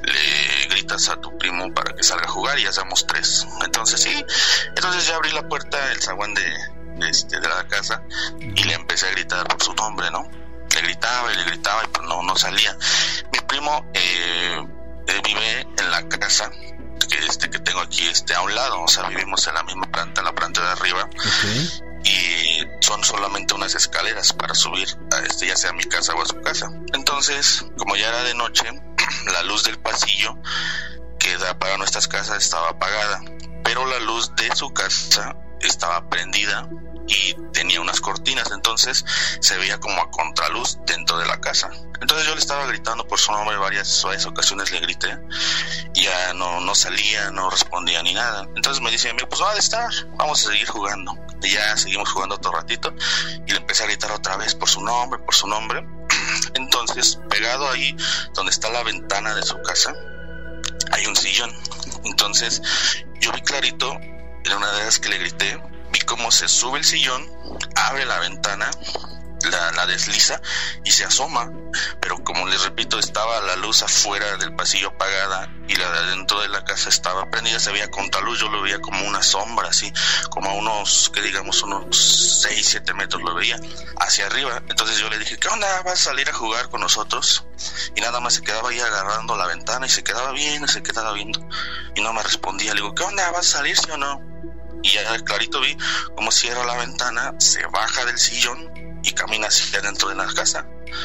[SPEAKER 11] le gritas a tu primo para que salga a jugar y ya seamos tres? Entonces sí, entonces ya abrí la puerta, el zaguán de, de, este, de la casa, y le empecé a gritar por su nombre, ¿no? Le gritaba y le gritaba y pues no, no salía. Mi primo eh, eh, vive en la casa que, este, que tengo aquí este, a un lado, o sea, vivimos en la misma planta, en la planta de arriba. Okay. Y son solamente unas escaleras para subir a este, ya sea a mi casa o a su casa. Entonces, como ya era de noche, la luz del pasillo que da para nuestras casas estaba apagada, pero la luz de su casa estaba prendida y tenía unas cortinas, entonces se veía como a contraluz dentro de la casa. Entonces yo le estaba gritando por su nombre varias, varias ocasiones, le grité, y ya no, no salía, no respondía ni nada. Entonces me dice, pues va a estar, vamos a seguir jugando. Y ya seguimos jugando otro ratito, y le empecé a gritar otra vez por su nombre, por su nombre. Entonces, pegado ahí donde está la ventana de su casa, hay un sillón. Entonces yo vi clarito, en una de las que le grité, vi cómo se sube el sillón, abre la ventana, la, la desliza y se asoma, pero como les repito, estaba la luz afuera del pasillo apagada y la de adentro de la casa estaba prendida, se veía con luz, yo lo veía como una sombra, así, como a unos, que digamos, unos seis, siete metros lo veía, hacia arriba. Entonces yo le dije, ¿qué onda? ¿Vas a salir a jugar con nosotros? Y nada más se quedaba ahí agarrando la ventana y se quedaba viendo, se quedaba viendo, y no me respondía. Le digo, ¿qué onda? ¿Vas a salir, sí o no? Y ya clarito vi cómo cierra la ventana, se baja del sillón y camina hacia adentro de la casa.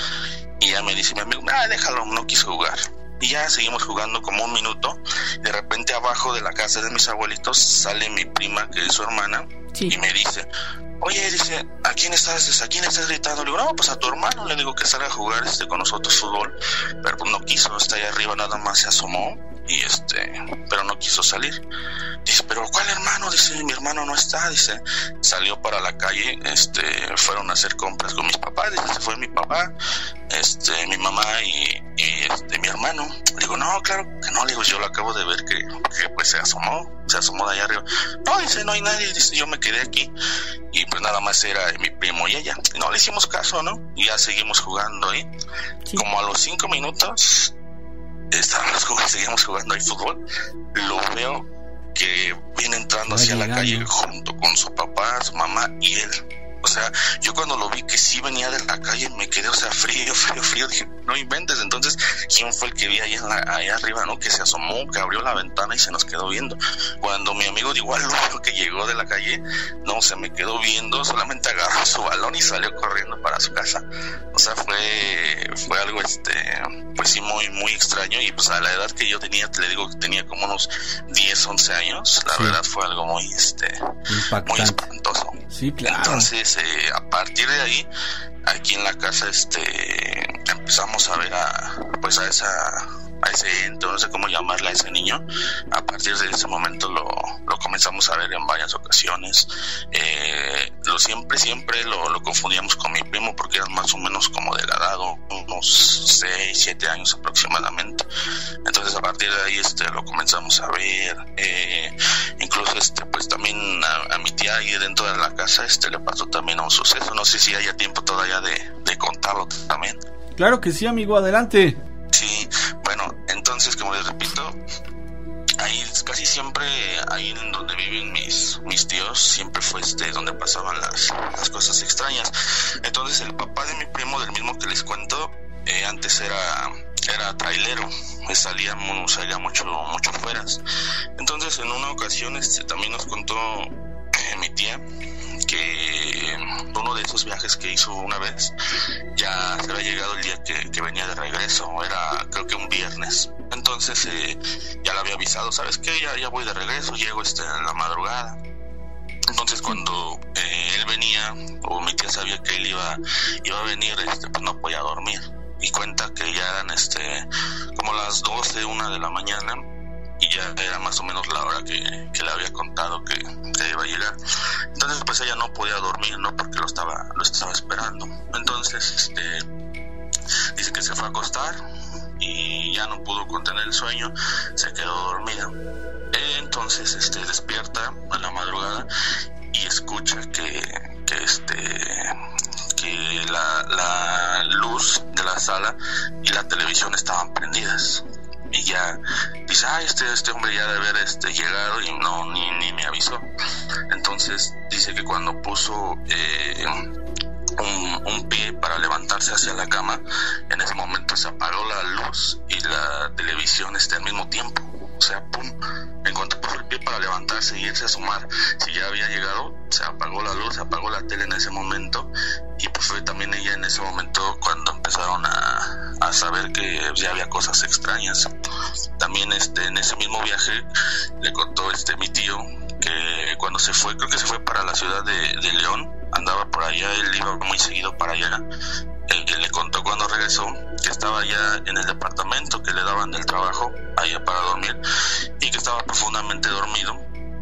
[SPEAKER 11] Y ya me dice mi amigo, ah, déjalo, no quiso jugar. Y ya seguimos jugando como un minuto. De repente abajo de la casa de mis abuelitos sale mi prima, que es su hermana, sí. Y me dice, oye, dice, ¿a quién estás, ¿a quién estás gritando? Le digo, no, pues a tu hermano. Le digo que salga a jugar este con nosotros fútbol, pero pues no quiso, está ahí arriba, nada más se asomó y este, pero no quiso salir. Dice, pero ¿cuál hermano? Dice, mi hermano no está. Dice, salió para la calle, este, fueron a hacer compras con mis papás. Dice, se fue mi papá, este, mi mamá y, y este, mi hermano. Le digo, no, claro que no. Le digo, yo lo acabo de ver que, que pues se asomó, se asomó de allá arriba. No, dice, no hay nadie. Dice, yo me quedé aquí y pues nada más era mi primo y ella. Y no le hicimos caso, ¿no? Y ya seguimos jugando ahí. Sí. Como a los cinco minutos estábamos jugando, seguimos jugando ahí fútbol. Lo veo que viene entrando hacia la calle junto con su papá, su mamá y él. O sea, yo cuando lo vi que sí venía de la calle me quedé, o sea, frío, frío, frío. Dije, no inventes. Entonces, ¿quién fue el que vi ahí, en la, ahí arriba, no? Que se asomó, que abrió la ventana y se nos quedó viendo. Cuando mi amigo igual lo que llegó de la calle, no, se me quedó viendo, solamente agarró su balón y salió corriendo para su casa. O sea, fue fue algo, este, pues sí, muy, muy extraño. Y pues a la edad que yo tenía, te le digo que tenía como unos diez, once años, la sí. verdad fue algo muy, este, muy espantoso.
[SPEAKER 8] Sí, claro.
[SPEAKER 11] Entonces, eh, a partir de ahí, aquí en la casa, este, empezamos a ver a, pues a esa, a ese ente, no sé cómo llamarle a ese niño. A partir de ese momento lo, lo comenzamos a ver en varias ocasiones. Eh, lo siempre, siempre lo, lo confundíamos con mi primo porque eran más o menos como de la edad, unos seis, siete años aproximadamente. Entonces a partir de ahí este lo comenzamos a ver. Eh, incluso este pues también a, a mi tía ahí dentro de la casa este le pasó también un suceso. No sé si haya tiempo todavía de, de contarlo también.
[SPEAKER 8] Claro que sí, amigo, adelante.
[SPEAKER 11] Sí, bueno, entonces como les repito, ahí casi siempre, ahí en donde viven mis mis tíos, siempre fue este donde pasaban las, las cosas extrañas. Entonces el papá de mi primo, del mismo que les cuento, eh, antes era era trailero, salía, salía mucho mucho fueras. Entonces en una ocasión este también nos contó eh, mi tía que uno de esos viajes que hizo una vez ya se había llegado el día que, que venía de regreso, era creo que un viernes. Entonces eh, ya le había avisado, ¿sabes qué? Ya, ya voy de regreso, llego este, en la madrugada. Entonces cuando eh, él venía, o mi tía sabía que él iba, iba a venir, este, pues no podía dormir. Y cuenta que ya eran este, como las doce, una de la mañana, y ya era más o menos la hora que, que le había contado que, que iba a llegar. Entonces pues ella no podía dormir, ¿no? Porque lo estaba, lo estaba esperando. Entonces este, dice que se fue a acostar y ya no pudo contener el sueño, se quedó dormida. Entonces este, despierta a la madrugada y escucha que, que este que la, la luz de la sala y la televisión estaban prendidas. Y ya dice, ah, este, este hombre ya debe haber este, llegado y no, ni, ni me avisó. Entonces dice que cuando puso eh, un, un pie para levantarse hacia la cama, en ese momento se apagó la luz y la televisión este, al mismo tiempo. O sea, pum, en cuanto puso el pie para levantarse y irse a asomar, si ya había llegado, se apagó la luz, se apagó la tele en ese momento. Y pues fue también ella en ese momento cuando empezaron a, a saber que ya había cosas extrañas. También este en ese mismo viaje le contó este mi tío que cuando se fue, creo que se fue para la ciudad de, de León, andaba por allá, él iba muy seguido para allá. Él, él le contó cuando regresó que estaba ya en el departamento que le daban del trabajo allá para dormir y que estaba profundamente dormido.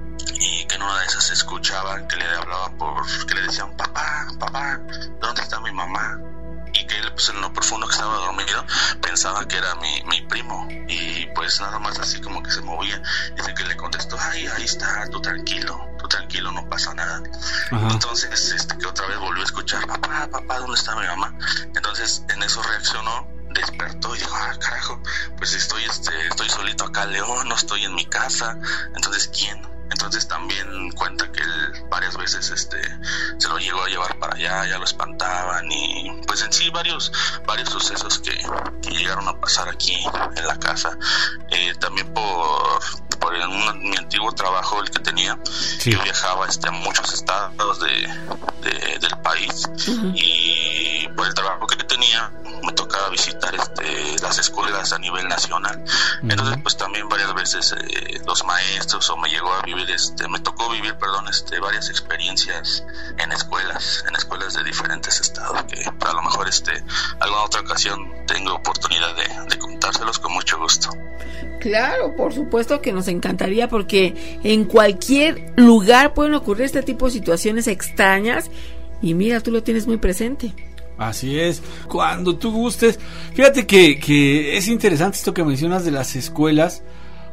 [SPEAKER 11] Y que en una de esas se escuchaba que le hablaban por, que le decían, papá, papá, ¿dónde está mi mamá? Y que él, pues en lo profundo que estaba dormido, pensaba que era mi, mi primo. Y pues nada más así como que se movía. Dice que le contestó, ay, ahí está, tú tranquilo, tú tranquilo, no pasa nada. Ajá. Entonces, este, que otra vez volvió a escuchar, papá, papá, ¿dónde está mi mamá? Entonces, en eso reaccionó, despertó y dijo, ah, carajo, pues estoy, este, estoy solito acá en León, no estoy en mi casa. Entonces, ¿quién? Entonces también cuenta que él varias veces este se lo llegó a llevar para allá, ya lo espantaban y pues en sí varios varios sucesos que, que llegaron a pasar aquí en la casa. Eh, también por por un, mi antiguo trabajo, el que tenía, sí. Yo viajaba este, a muchos estados de, de del país. Uh-huh. Y por el trabajo que tenía me tocaba visitar este las escuelas a nivel nacional. Uh-huh. Entonces pues también varias veces eh, los maestros o me llegó a vivir este me tocó vivir perdón este varias experiencias en escuelas en escuelas de diferentes estados que a lo mejor este alguna otra ocasión tengo oportunidad de, de contárselos con mucho gusto.
[SPEAKER 7] Claro, por supuesto que nos encantaría, porque en cualquier lugar pueden ocurrir este tipo de situaciones extrañas y mira, tú lo tienes muy presente.
[SPEAKER 8] Así es, cuando tú gustes. Fíjate que, que es interesante esto que mencionas de las escuelas,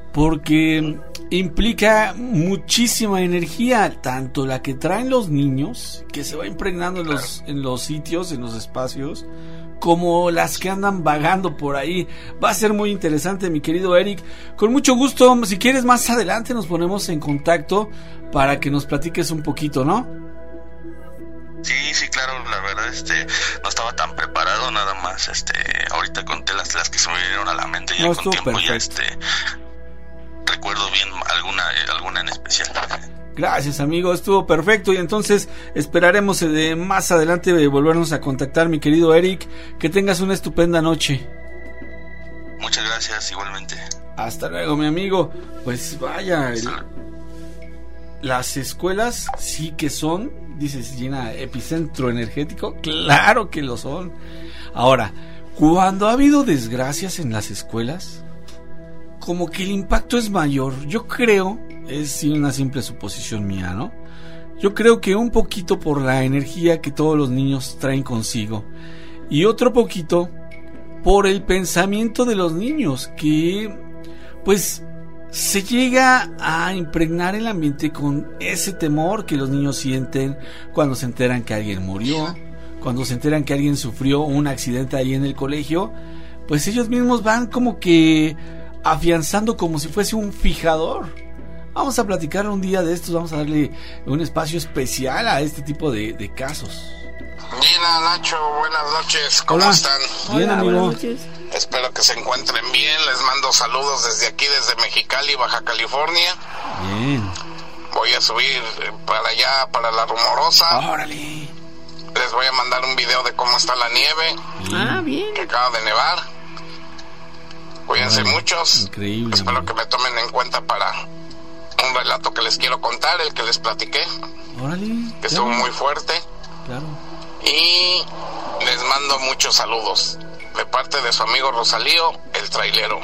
[SPEAKER 8] porque implica muchísima energía, tanto la que traen los niños, que se va impregnando en los, en los sitios, en los espacios, como las que andan vagando por ahí. Va a ser muy interesante, mi querido Eric. Con mucho gusto, si quieres más adelante nos ponemos en contacto para que nos platiques un poquito, ¿no?
[SPEAKER 11] Sí, sí, claro, la verdad, este, no estaba tan preparado, nada más, este, ahorita conté las, las que se me vinieron a la mente, ya no, con tiempo perfecto. Ya, este, recuerdo bien alguna, alguna en especial.
[SPEAKER 8] Gracias, amigo, estuvo perfecto y entonces esperaremos de más adelante de volvernos a contactar, mi querido Eric. Que tengas una estupenda noche.
[SPEAKER 11] Muchas gracias, igualmente.
[SPEAKER 8] Hasta luego, mi amigo. Pues vaya, el, las escuelas sí que son, dices, Gina, epicentro energético. Claro que lo son. Ahora, cuando ha habido desgracias en las escuelas, como que el impacto es mayor. Yo creo, es una simple suposición mía, ¿no? Yo creo que un poquito por la energía que todos los niños traen consigo y otro poquito por el pensamiento de los niños, que pues se llega a impregnar el ambiente con ese temor que los niños sienten cuando se enteran que alguien murió, cuando se enteran que alguien sufrió un accidente ahí en el colegio. Pues ellos mismos van como que afianzando como si fuese un fijador. Vamos a platicar un día de estos, vamos a darle un espacio especial a este tipo de, de casos.
[SPEAKER 12] Gina, Nacho, buenas noches, ¿cómo
[SPEAKER 8] Hola.
[SPEAKER 12] están?
[SPEAKER 8] Bien,
[SPEAKER 7] Hola,
[SPEAKER 8] amigo.
[SPEAKER 7] buenas noches.
[SPEAKER 12] Espero que se encuentren bien, les mando saludos desde aquí, desde Mexicali, Baja California.
[SPEAKER 8] Bien.
[SPEAKER 12] Voy a subir para allá, para La Rumorosa.
[SPEAKER 8] Órale.
[SPEAKER 12] Les voy a mandar un video de cómo está la nieve.
[SPEAKER 7] Ah, bien.
[SPEAKER 12] Que acaba de nevar. Cuídense
[SPEAKER 8] Órale.
[SPEAKER 12] muchos.
[SPEAKER 8] Increíble.
[SPEAKER 12] Espero
[SPEAKER 8] amigo.
[SPEAKER 12] que me tomen en cuenta para un relato que les quiero contar, el que les platiqué,
[SPEAKER 8] Órale.
[SPEAKER 12] que estuvo muy fuerte.
[SPEAKER 8] Claro.
[SPEAKER 12] Y les mando muchos saludos de parte de su amigo Rosalío, el trailero.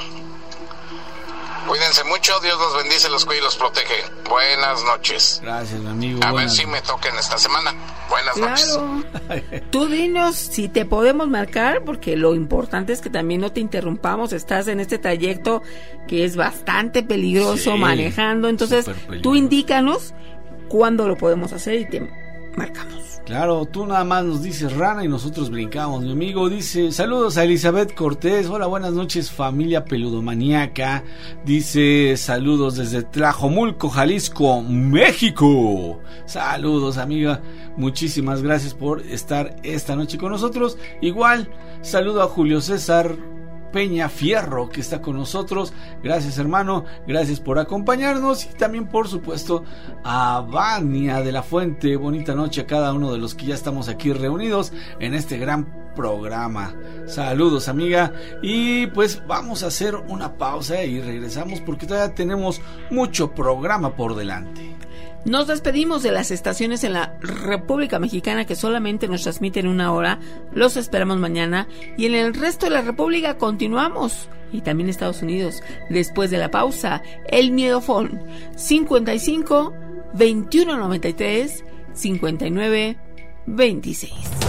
[SPEAKER 12] Cuídense mucho, Dios los bendice, los cuida y los protege. Buenas noches.
[SPEAKER 8] Gracias, mi amigo.
[SPEAKER 12] A ver
[SPEAKER 8] Buenas
[SPEAKER 12] si me toquen esta semana. Buenas noches.
[SPEAKER 7] Claro. Tú dinos si te podemos marcar, porque lo importante es que también no te interrumpamos. Estás en este trayecto que es bastante peligroso,
[SPEAKER 8] Sí,
[SPEAKER 7] manejando. Entonces,
[SPEAKER 8] superpeligroso.
[SPEAKER 7] tú indícanos cuándo lo podemos hacer y te marcamos.
[SPEAKER 8] Claro, tú nada más nos dices rana y nosotros brincamos. Mi amigo dice, saludos a Elizabeth Cortés. Hola, buenas noches, familia peludomaniaca. Dice, saludos desde Tlajomulco, Jalisco, México. Saludos, amiga. Muchísimas gracias por estar esta noche con nosotros. Igual, saludo a Julio César Peña Fierro, que está con nosotros. Gracias, hermano, gracias por acompañarnos. Y también, por supuesto, a Vania de la Fuente. Bonita noche a cada uno de los que ya estamos aquí reunidos en este gran programa. Saludos, amiga. Y pues vamos a hacer una pausa y regresamos porque todavía tenemos mucho programa por delante.
[SPEAKER 7] Nos despedimos de las estaciones en la República Mexicana que solamente nos transmiten una hora. Los esperamos mañana. Y en el resto de la República continuamos. Y también Estados Unidos. Después de la pausa, el Miedofón. cincuenta y cinco, veintiuno noventa y tres, cincuenta y nueve, veintiséis.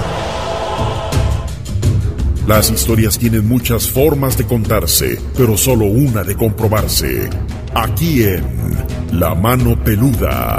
[SPEAKER 10] Las historias tienen muchas formas de contarse, pero solo una de comprobarse. Aquí en La Mano Peluda.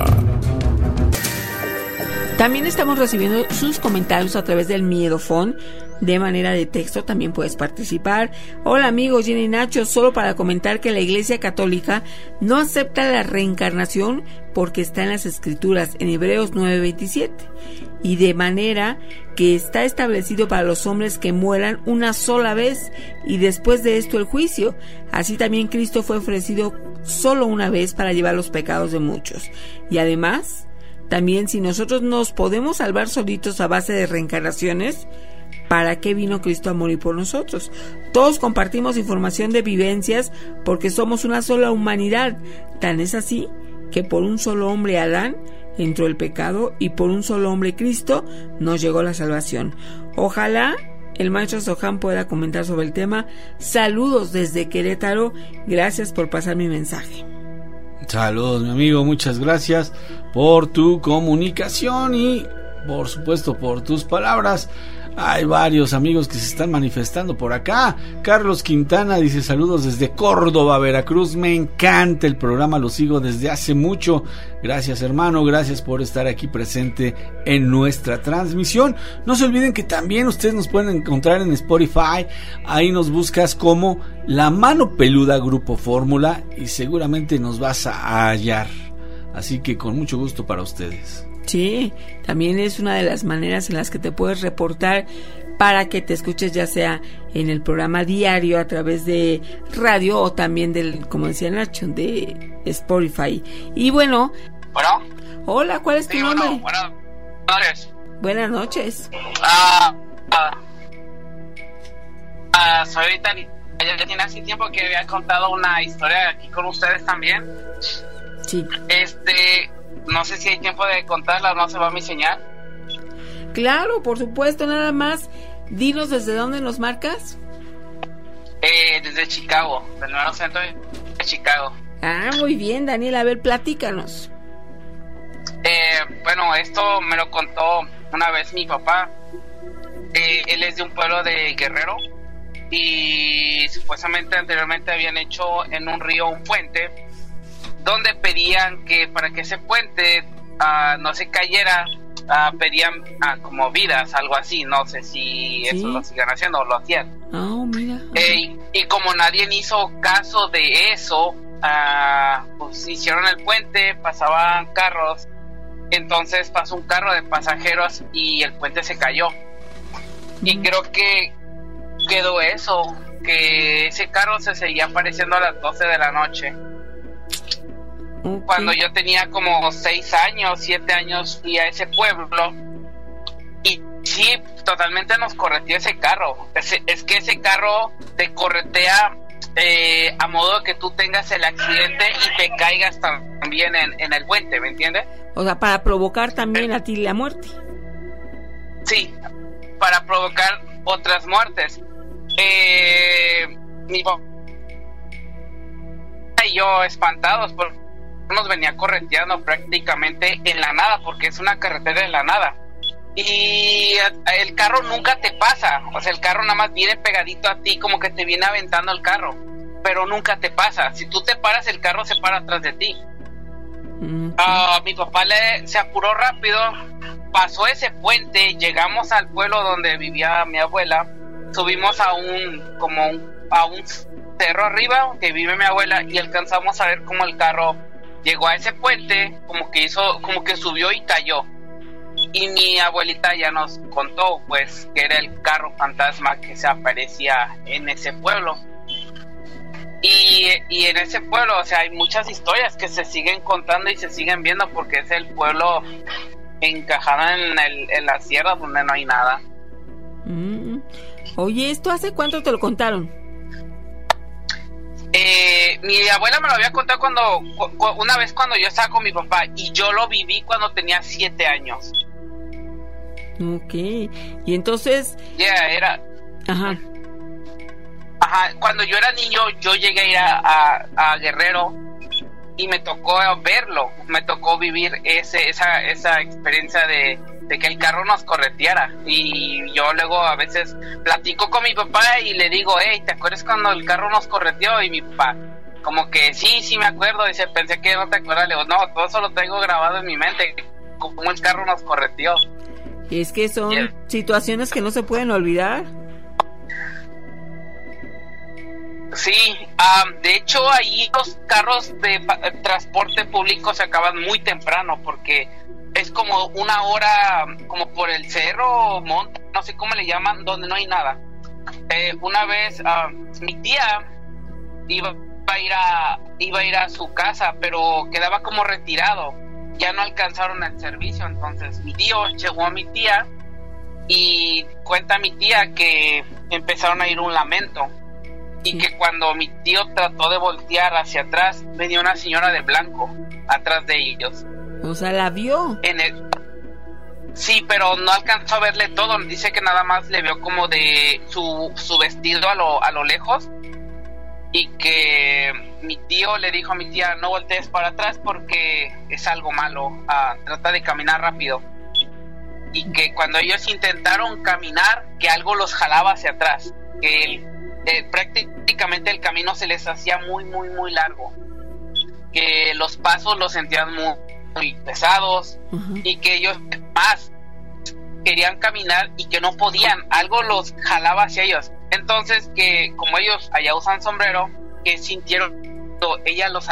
[SPEAKER 7] También estamos recibiendo sus comentarios a través del Miedofón de manera de texto. También puedes participar. Hola amigos, Gina y Nacho, solo para comentar que la Iglesia Católica no acepta la reencarnación porque está en las Escrituras, en Hebreos nueve veintisiete, y de manera que está establecido para los hombres que mueran una sola vez y después de esto el juicio. Así también Cristo fue ofrecido solo una vez para llevar los pecados de muchos. Y además, también si nosotros nos podemos salvar solitos a base de reencarnaciones, ¿para qué vino Cristo a morir por nosotros? Todos compartimos información de vivencias porque somos una sola humanidad. Tan es así que por un solo hombre, Adán, entró el pecado y por un solo hombre, Cristo, nos llegó la salvación. Ojalá el maestro Soham pueda comentar sobre el tema. Saludos desde Querétaro. Gracias por pasar mi mensaje.
[SPEAKER 8] Saludos, mi amigo, muchas gracias por tu comunicación y por supuesto por tus palabras. Hay varios amigos que se están manifestando por acá. Carlos Quintana dice saludos desde Córdoba, Veracruz. Me encanta el programa, lo sigo desde hace mucho. Gracias, hermano, gracias por estar aquí presente en nuestra transmisión. No se olviden que también ustedes nos pueden encontrar en Spotify. Ahí nos buscas como La Mano Peluda Grupo Fórmula y seguramente nos vas a hallar. Así que con mucho gusto para ustedes.
[SPEAKER 7] Sí, también es una de las maneras en las que te puedes reportar para que te escuches, ya sea en el programa diario a través de radio o también del, como decía Nacho, de Spotify. Y bueno,
[SPEAKER 13] bueno,
[SPEAKER 7] hola, ¿cuál es tu
[SPEAKER 13] sí,
[SPEAKER 7] nombre?
[SPEAKER 13] Bueno, buenas noches.
[SPEAKER 7] Buenas noches.
[SPEAKER 13] Ah, ah, ah, soy Dani. Ya tiene hace tiempo que había contado una historia aquí con ustedes también.
[SPEAKER 7] Sí.
[SPEAKER 13] Este, no sé si hay tiempo de contarla, no se va mi señal.
[SPEAKER 7] Claro, por supuesto, nada más. Dinos desde dónde nos marcas.
[SPEAKER 13] Eh, desde Chicago, del nuevo centro Chicago.
[SPEAKER 7] Ah, muy bien, Daniel, a ver, platícanos.
[SPEAKER 13] Eh, bueno, esto me lo contó una vez mi papá. Eh, él es de un pueblo de Guerrero y supuestamente anteriormente habían hecho en un río un puente donde pedían que para que ese puente uh, no se cayera, uh, pedían uh, como vidas, algo así. No sé si ¿Sí? eso lo siguen haciendo o lo hacían.
[SPEAKER 7] Oh, mira.
[SPEAKER 13] Eh, y, y como nadie hizo caso de eso, uh, pues hicieron el puente, pasaban carros. Entonces pasó un carro de pasajeros y el puente se cayó. Y creo que quedó eso, que ese carro se seguía apareciendo a las doce de la noche. Okay. Cuando yo tenía como seis años, siete años, fui a ese pueblo y sí, totalmente nos correteó ese carro. Es, es que ese carro te corretea eh, a modo que tú tengas el accidente y te caigas también en, en el puente, ¿me entiendes?
[SPEAKER 7] O sea, para provocar también a ti la muerte.
[SPEAKER 13] Sí, para provocar otras muertes. Eh, mi papá y yo espantados porque nos venía correteando prácticamente en la nada, porque es una carretera en la nada. Y el carro nunca te pasa, o sea, el carro nada más viene pegadito a ti, como que te viene aventando el carro, pero nunca te pasa. Si tú te paras, el carro se para atrás de ti. Uh, mi papá le, se apuró rápido, pasó ese puente, llegamos al pueblo donde vivía mi abuela, subimos a un como un, a un cerro arriba que vive mi abuela y alcanzamos a ver cómo el carro llegó a ese puente, como que hizo, como que subió y cayó. Y mi abuelita ya nos contó pues que era el carro fantasma que se aparecía en ese pueblo. Y, y en ese pueblo, o sea, hay muchas historias que se siguen contando y se siguen viendo porque es el pueblo encajado en, el, en la sierra donde no hay nada.
[SPEAKER 7] Mm. Oye, ¿esto hace cuánto te lo contaron?
[SPEAKER 13] Eh, mi abuela me lo había contado cuando una vez cuando yo estaba con mi papá y yo lo viví cuando tenía siete años.
[SPEAKER 7] Ok, y entonces...
[SPEAKER 13] Ya, yeah, era...
[SPEAKER 7] Ajá.
[SPEAKER 13] Ajá, cuando yo era niño yo llegué a ir a, a, a Guerrero y me tocó verlo, me tocó vivir ese esa esa experiencia de, de que el carro nos correteara. Y yo luego a veces platico con mi papá y le digo, hey, ¿te acuerdas cuando el carro nos correteó? Y mi papá, como que sí, sí me acuerdo. Dice, pensé que no te acuerdas. Le digo, no, todo eso lo tengo grabado en mi mente, como el carro nos correteó.
[SPEAKER 7] Y es que son yeah. situaciones que no se pueden olvidar.
[SPEAKER 13] Sí, um, de hecho ahí los carros de pa- transporte público se acaban muy temprano porque es como una hora, como por el cerro, monte, no sé cómo le llaman, donde no hay nada. Eh, una vez uh, mi tía iba a ir a iba a ir a su casa, pero quedaba como retirado, ya no alcanzaron el servicio, entonces mi tío llegó a mi tía y cuenta mi tía que empezaron a ir un lamento. Y que cuando mi tío trató de voltear hacia atrás, venía una señora de blanco atrás de ellos.
[SPEAKER 7] O sea, ¿la vio?
[SPEAKER 13] En el... Sí, pero no alcanzó a verle todo. Dice que nada más le vio como de su, su vestido a lo, a lo lejos. Y que mi tío le dijo a mi tía, no voltees para atrás porque es algo malo. Uh, trata de caminar rápido. Y que cuando ellos intentaron caminar, que algo los jalaba hacia atrás. Que el Eh, prácticamente el camino se les hacía muy muy muy largo, que los pasos los sentían muy, muy pesados. Uh-huh. Y que ellos más querían caminar y que no podían, algo los jalaba hacia ellos. Entonces que como ellos allá usan sombrero, que sintieron, ella los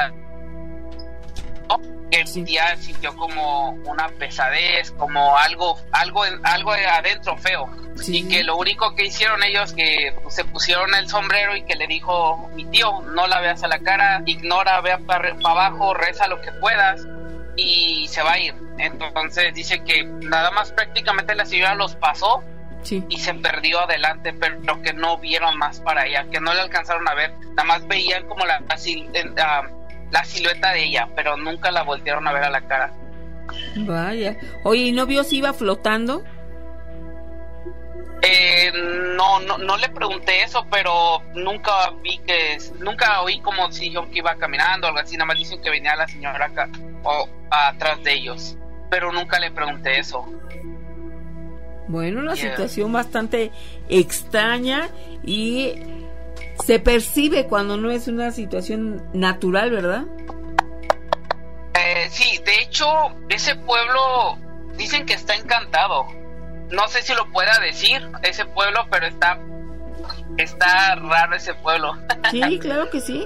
[SPEAKER 13] que sí. Ya sintió como una pesadez, como algo algo algo adentro feo. Sí. Y que lo único que hicieron ellos que pues, se pusieron el sombrero y que le dijo mi tío, no la veas a la cara, ignora, vea para pa abajo, reza lo que puedas y se va a ir. Entonces dice que nada más prácticamente la señora los pasó. Sí. Y se perdió adelante, pero que no vieron más para allá, que no le alcanzaron a ver, nada más veían como la, la, la, la silueta de ella, pero nunca la voltearon a ver a la cara.
[SPEAKER 7] Vaya. Oye, ¿y no vio si iba flotando?
[SPEAKER 13] Eh, Eh, no, no, no le pregunté eso, pero nunca vi que, nunca oí como si yo que iba caminando o algo así, nada más dicen que venía la señora acá o atrás de ellos, pero nunca le pregunté eso.
[SPEAKER 7] Bueno, una
[SPEAKER 13] Yeah.
[SPEAKER 7] situación bastante extraña y se percibe cuando no es una situación natural, ¿verdad?
[SPEAKER 13] Eh, sí, de hecho, ese pueblo dicen que está encantado. No sé si lo pueda decir ese pueblo, pero está está raro ese pueblo.
[SPEAKER 7] Sí, claro que sí.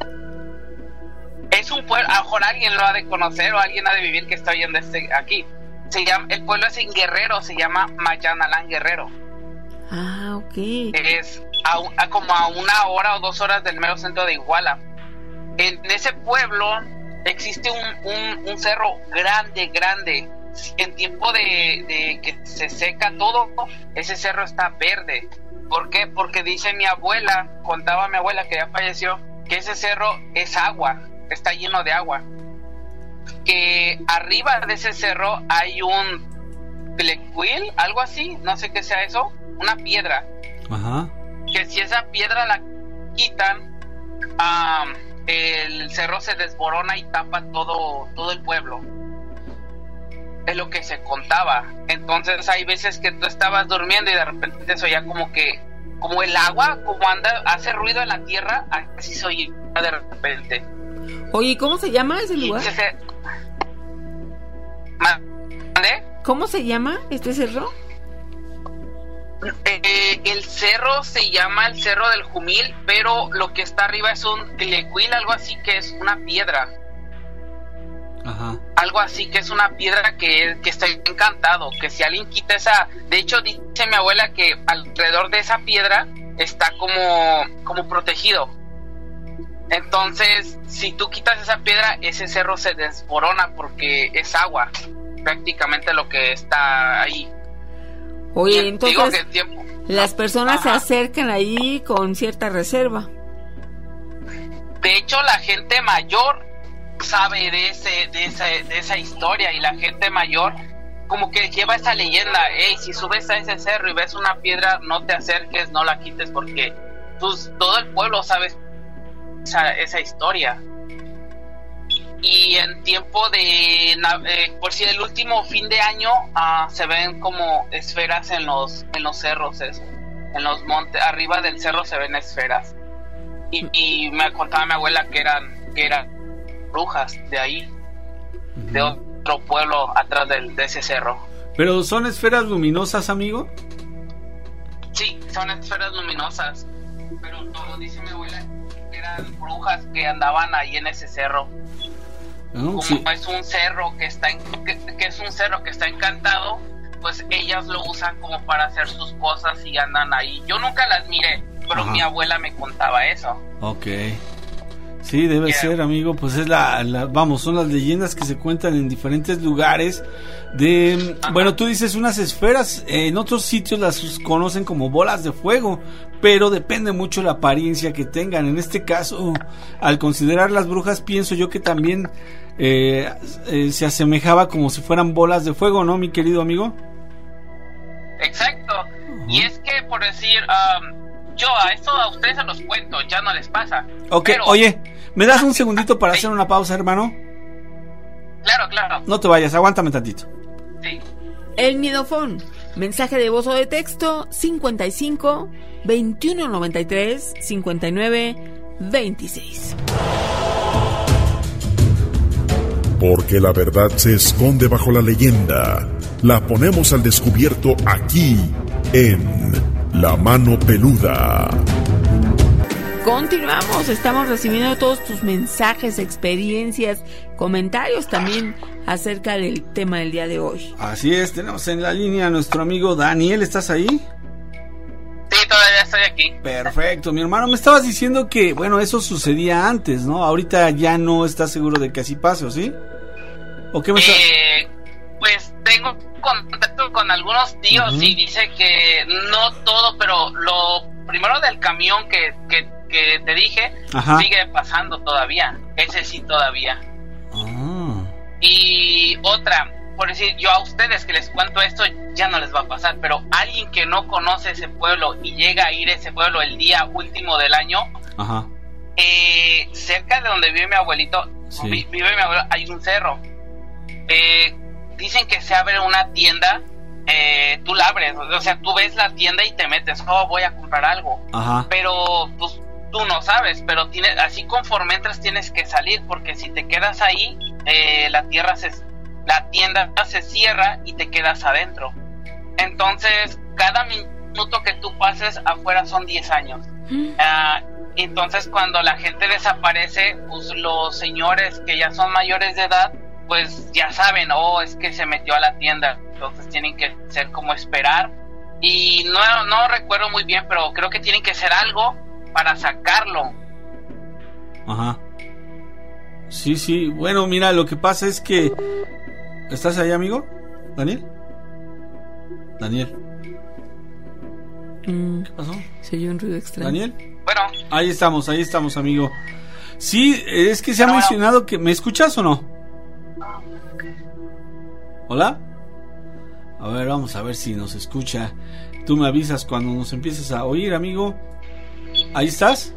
[SPEAKER 13] Es un pueblo, a lo mejor alguien lo ha de conocer o alguien ha de vivir que está oyendo este aquí. Se llama, el pueblo es en Guerrero, se llama Mayanalán Guerrero.
[SPEAKER 7] Ah, ok.
[SPEAKER 13] Es a, un- a como a una hora o dos horas del mero centro de Iguala. En ese pueblo existe un, un, un cerro grande, grande. En tiempo de, de que se seca todo, ese cerro está verde. ¿Por qué? Porque dice mi abuela, contaba mi abuela que ya falleció, que ese cerro es agua, está lleno de agua. Que arriba de ese cerro hay un tlecuil, algo así, no sé qué sea eso, una piedra.
[SPEAKER 8] Ajá.
[SPEAKER 13] Que si esa piedra la quitan, ah, el cerro se desborona y tapa todo, todo el pueblo. Es lo que se contaba. Entonces hay veces que tú estabas durmiendo y de repente se oía como que, como el agua, como anda, hace ruido en la tierra, así se oía de repente.
[SPEAKER 7] Oye, ¿cómo se llama ese lugar?
[SPEAKER 13] Y se- ¿Mande?
[SPEAKER 7] ¿Cómo se llama este cerro?
[SPEAKER 13] Eh, el cerro se llama el Cerro del Jumil, pero lo que está arriba es un tlecuil, algo así que es una piedra.
[SPEAKER 8] Ajá.
[SPEAKER 13] Algo así que es una piedra que, que está encantado, que si alguien quita esa, de hecho dice mi abuela que alrededor de esa piedra está como, como protegido. Entonces, si tú quitas esa piedra, ese cerro se desborona porque es agua, prácticamente lo que está ahí.
[SPEAKER 7] Oye,
[SPEAKER 13] Y
[SPEAKER 7] entonces
[SPEAKER 13] digo que el tiempo,
[SPEAKER 7] las personas
[SPEAKER 13] Ajá.
[SPEAKER 7] se acercan ahí con cierta reserva.
[SPEAKER 13] de hecho la gente mayor sabe de ese, de esa, de esa historia, y la gente mayor como que lleva esa leyenda: hey, si subes a ese cerro y ves una piedra, no te acerques, no la quites, porque pues, todo el pueblo sabe esa, esa historia. Y en tiempo de na- eh, por si el último fin de año ah, se ven como esferas en los en los cerros, eso, en los montes, arriba del cerro se ven esferas. Y, y me contaba mi abuela que eran que eran brujas de ahí, de otro pueblo atrás del, de ese cerro.
[SPEAKER 8] ¿Pero son esferas luminosas, amigo?
[SPEAKER 13] Sí, son esferas luminosas, pero todo dice mi abuela que eran brujas que andaban ahí en ese cerro.
[SPEAKER 8] No,
[SPEAKER 13] Como
[SPEAKER 8] sí.
[SPEAKER 13] es un cerro que está en- que, que es un cerro que está encantado, pues ellas lo usan como para hacer sus cosas y andan ahí. Yo nunca las miré, pero
[SPEAKER 8] Ajá.
[SPEAKER 13] mi abuela me contaba eso.
[SPEAKER 8] Ok. Sí, debe
[SPEAKER 13] Yeah.
[SPEAKER 8] ser, amigo. Pues es la, la- vamos, son las leyendas que se cuentan en diferentes lugares. De, bueno, tú dices unas esferas, eh, en otros sitios las conocen como bolas de fuego, pero depende mucho la apariencia que tengan. En este caso, al considerar las brujas, pienso yo que también eh, eh, se asemejaba como si fueran bolas de fuego, ¿no, mi querido amigo?
[SPEAKER 13] Exacto. Y es que, por decir, um, yo a esto a ustedes se los cuento, ya no les pasa.
[SPEAKER 8] Ok,
[SPEAKER 13] Pero-
[SPEAKER 8] oye, ¿me das un segundito para hacer una pausa, hermano?
[SPEAKER 13] Claro, claro.
[SPEAKER 8] No te vayas, aguántame tantito.
[SPEAKER 13] Sí.
[SPEAKER 7] El Miedofón. Mensaje de voz o de texto cincuenta y cinco veintiuno noventa y tres cincuenta y nueve veintiséis.
[SPEAKER 10] Porque la verdad se esconde bajo la leyenda. La ponemos al descubierto aquí en La Mano Peluda.
[SPEAKER 7] Continuamos, estamos recibiendo todos tus mensajes, experiencias, comentarios también acerca del tema del día de hoy.
[SPEAKER 8] Así es, tenemos en la línea a nuestro amigo Daniel, ¿estás ahí?
[SPEAKER 13] Sí, todavía estoy aquí.
[SPEAKER 8] Perfecto, mi hermano, me estabas diciendo que, bueno, eso sucedía antes, ¿no? Ahorita ya no estás seguro de que así pase, ¿o sí? ¿O qué me está-
[SPEAKER 13] Eh, pues tengo contacto con algunos tíos
[SPEAKER 8] Ujú.
[SPEAKER 13] y dice que no todo, pero lo primero del camión que, que, que te dije,
[SPEAKER 8] Ajá.
[SPEAKER 13] sigue pasando todavía. Ese sí todavía.
[SPEAKER 8] Ah,
[SPEAKER 13] Y otra, por decir, yo a ustedes que les cuento esto ya no les va a pasar, pero alguien que no conoce ese pueblo y llega a ir a ese pueblo el día último del año,
[SPEAKER 8] Ajá.
[SPEAKER 13] Eh, cerca de donde vive mi abuelito,
[SPEAKER 8] Sí.
[SPEAKER 13] vi- vive mi abuelo, hay un cerro. Eh, dicen que se abre una tienda, eh, tú la abres, o sea, tú ves la tienda y te metes, oh, voy a comprar algo.
[SPEAKER 8] Ajá.
[SPEAKER 13] Pero pues tú no sabes, pero tiene, así conforme entras tienes que salir, porque si te quedas ahí, eh, la tierra se, la tienda se cierra y te quedas adentro. Entonces, cada minuto que tú pases afuera son diez años. Ah, entonces, cuando la gente desaparece, pues los señores que ya son mayores de edad, pues ya saben, oh, es que se metió a la tienda. Entonces tienen que hacer como esperar. Y no, no recuerdo muy bien, pero creo que tienen que hacer algo para sacarlo.
[SPEAKER 8] Ajá. Sí, sí. Bueno, mira, lo que pasa es que... ¿Estás ahí, amigo? ¿Daniel? Daniel.
[SPEAKER 7] Mm,
[SPEAKER 8] ¿Qué pasó?
[SPEAKER 7] Se oyó un ruido extraño.
[SPEAKER 8] ¿Daniel?
[SPEAKER 13] Bueno.
[SPEAKER 8] Ahí estamos, ahí estamos, amigo. Sí, es que se ha
[SPEAKER 13] Bueno,
[SPEAKER 8] mencionado que... ¿Me escuchas o no? ¿Hola? A ver, vamos a ver si nos escucha. Tú me avisas cuando nos empieces a oír, amigo. ¿Ahí estás?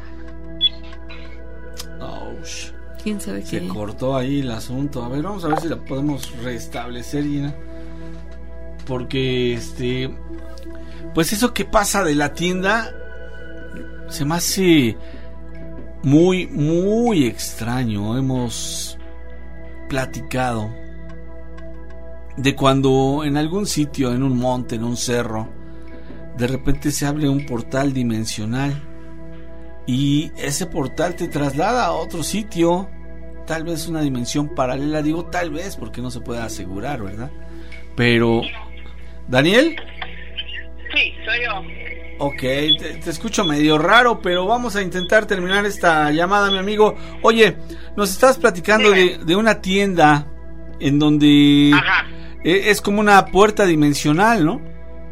[SPEAKER 8] Oh, sh-
[SPEAKER 7] ¿Quién sabe qué?
[SPEAKER 8] Se cortó ahí el asunto. A ver, vamos a ver si la podemos restablecer, Gina. Porque, este... Pues eso que pasa de la tienda... Se me hace... Muy, muy extraño. Hemos... platicado... de cuando en algún sitio, en un monte, en un cerro, de repente se abre un portal dimensional y ese portal te traslada a otro sitio, tal vez una dimensión paralela. Digo tal vez porque no se puede asegurar, ¿verdad? Pero... ¿Daniel?
[SPEAKER 13] Sí, soy yo.
[SPEAKER 8] Ok, te, te escucho medio raro, pero vamos a intentar terminar esta llamada, mi amigo. Oye, nos estabas platicando de, de una tienda en donde...
[SPEAKER 13] Ajá.
[SPEAKER 8] Es como una puerta dimensional, ¿no?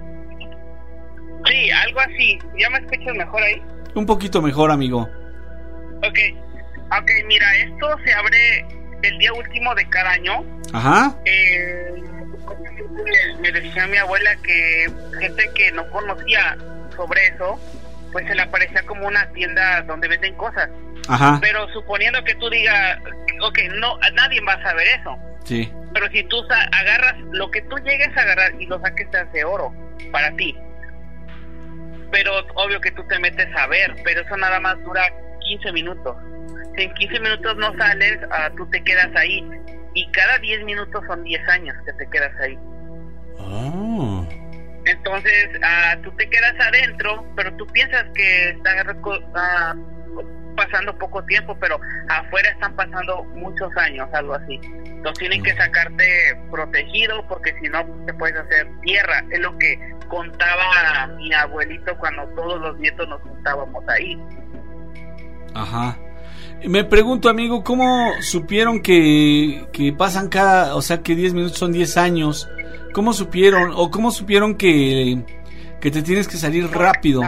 [SPEAKER 13] Sí, algo así. ¿Ya me escuchas mejor ahí?
[SPEAKER 8] Un poquito mejor, amigo.
[SPEAKER 13] Ok. Ok, mira, esto se abre el día último de cada año.
[SPEAKER 8] Ajá.
[SPEAKER 13] Eh, me decía mi abuela que gente que no conocía sobre eso, pues se le aparecía como una tienda donde venden cosas.
[SPEAKER 8] Ajá.
[SPEAKER 13] Pero suponiendo que tú digas, ok, no, nadie va a saber eso.
[SPEAKER 8] Sí.
[SPEAKER 13] Pero si tú sa- agarras lo que tú llegues a agarrar y lo saques, te hace oro para ti. Pero obvio que tú te metes a ver, pero eso nada más dura quince minutos. Si en quince minutos no sales, uh, tú te quedas ahí. Y cada diez minutos son diez años que te quedas ahí.
[SPEAKER 8] Oh.
[SPEAKER 13] Entonces, uh, tú te quedas adentro, pero tú piensas que está reco- uh, pasando poco tiempo, pero afuera están pasando muchos años, algo así. Entonces tienen que sacarte protegido, porque si no te puedes hacer tierra. Es lo que contaba mi abuelito cuando todos los nietos nos juntábamos ahí.
[SPEAKER 8] Ajá. Me pregunto, amigo, ¿cómo supieron que, que pasan cada... O sea, que diez minutos son diez años? ¿Cómo supieron? ¿O cómo supieron que, que te tienes que salir rápido?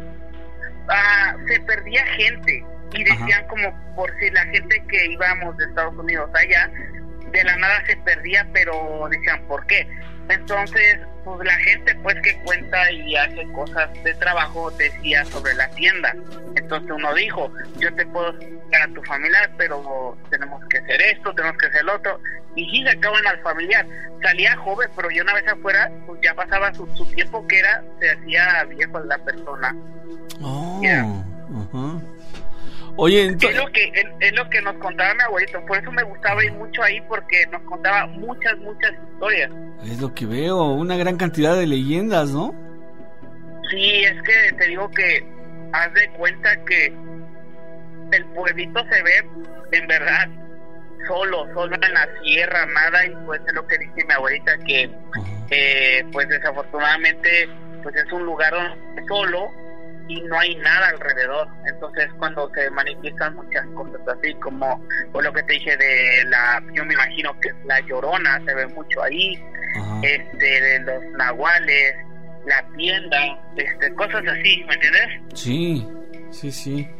[SPEAKER 13] Ah, se perdía gente y decían Ajá. como por si la gente que íbamos de Estados Unidos allá, de la nada se perdía, pero decían ¿por qué? Entonces, pues la gente pues que cuenta y hace cosas de trabajo decía sobre la tienda. Entonces uno dijo, yo te puedo sacar a tu familiar, pero tenemos que hacer esto, tenemos que hacer lo otro. Y sí sacaban al familiar. Salía joven, pero ya una vez afuera, pues ya pasaba su, su tiempo que era, se hacía viejo la persona.
[SPEAKER 8] Oh,
[SPEAKER 13] yeah.
[SPEAKER 8] uh-huh. Oye, entonces...
[SPEAKER 13] es lo que es, es lo que nos contaba mi abuelito. Por eso me gustaba ir mucho ahí, porque nos contaba muchas, muchas historias.
[SPEAKER 8] Es lo que veo, una gran cantidad de leyendas, ¿no?
[SPEAKER 13] Sí, es que te digo que haz de cuenta que el pueblito se ve en verdad solo, solo en la sierra, nada, y pues es lo que dice mi abuelita, que uh-huh. eh, pues desafortunadamente pues es un lugar solo y no hay nada alrededor. Entonces cuando se manifiestan muchas cosas así, como por lo que te dije de la, yo me imagino que la Llorona se ve mucho ahí, uh-huh. este de los nahuales, la tienda, este cosas así, ¿me entiendes?
[SPEAKER 8] Sí, sí, sí.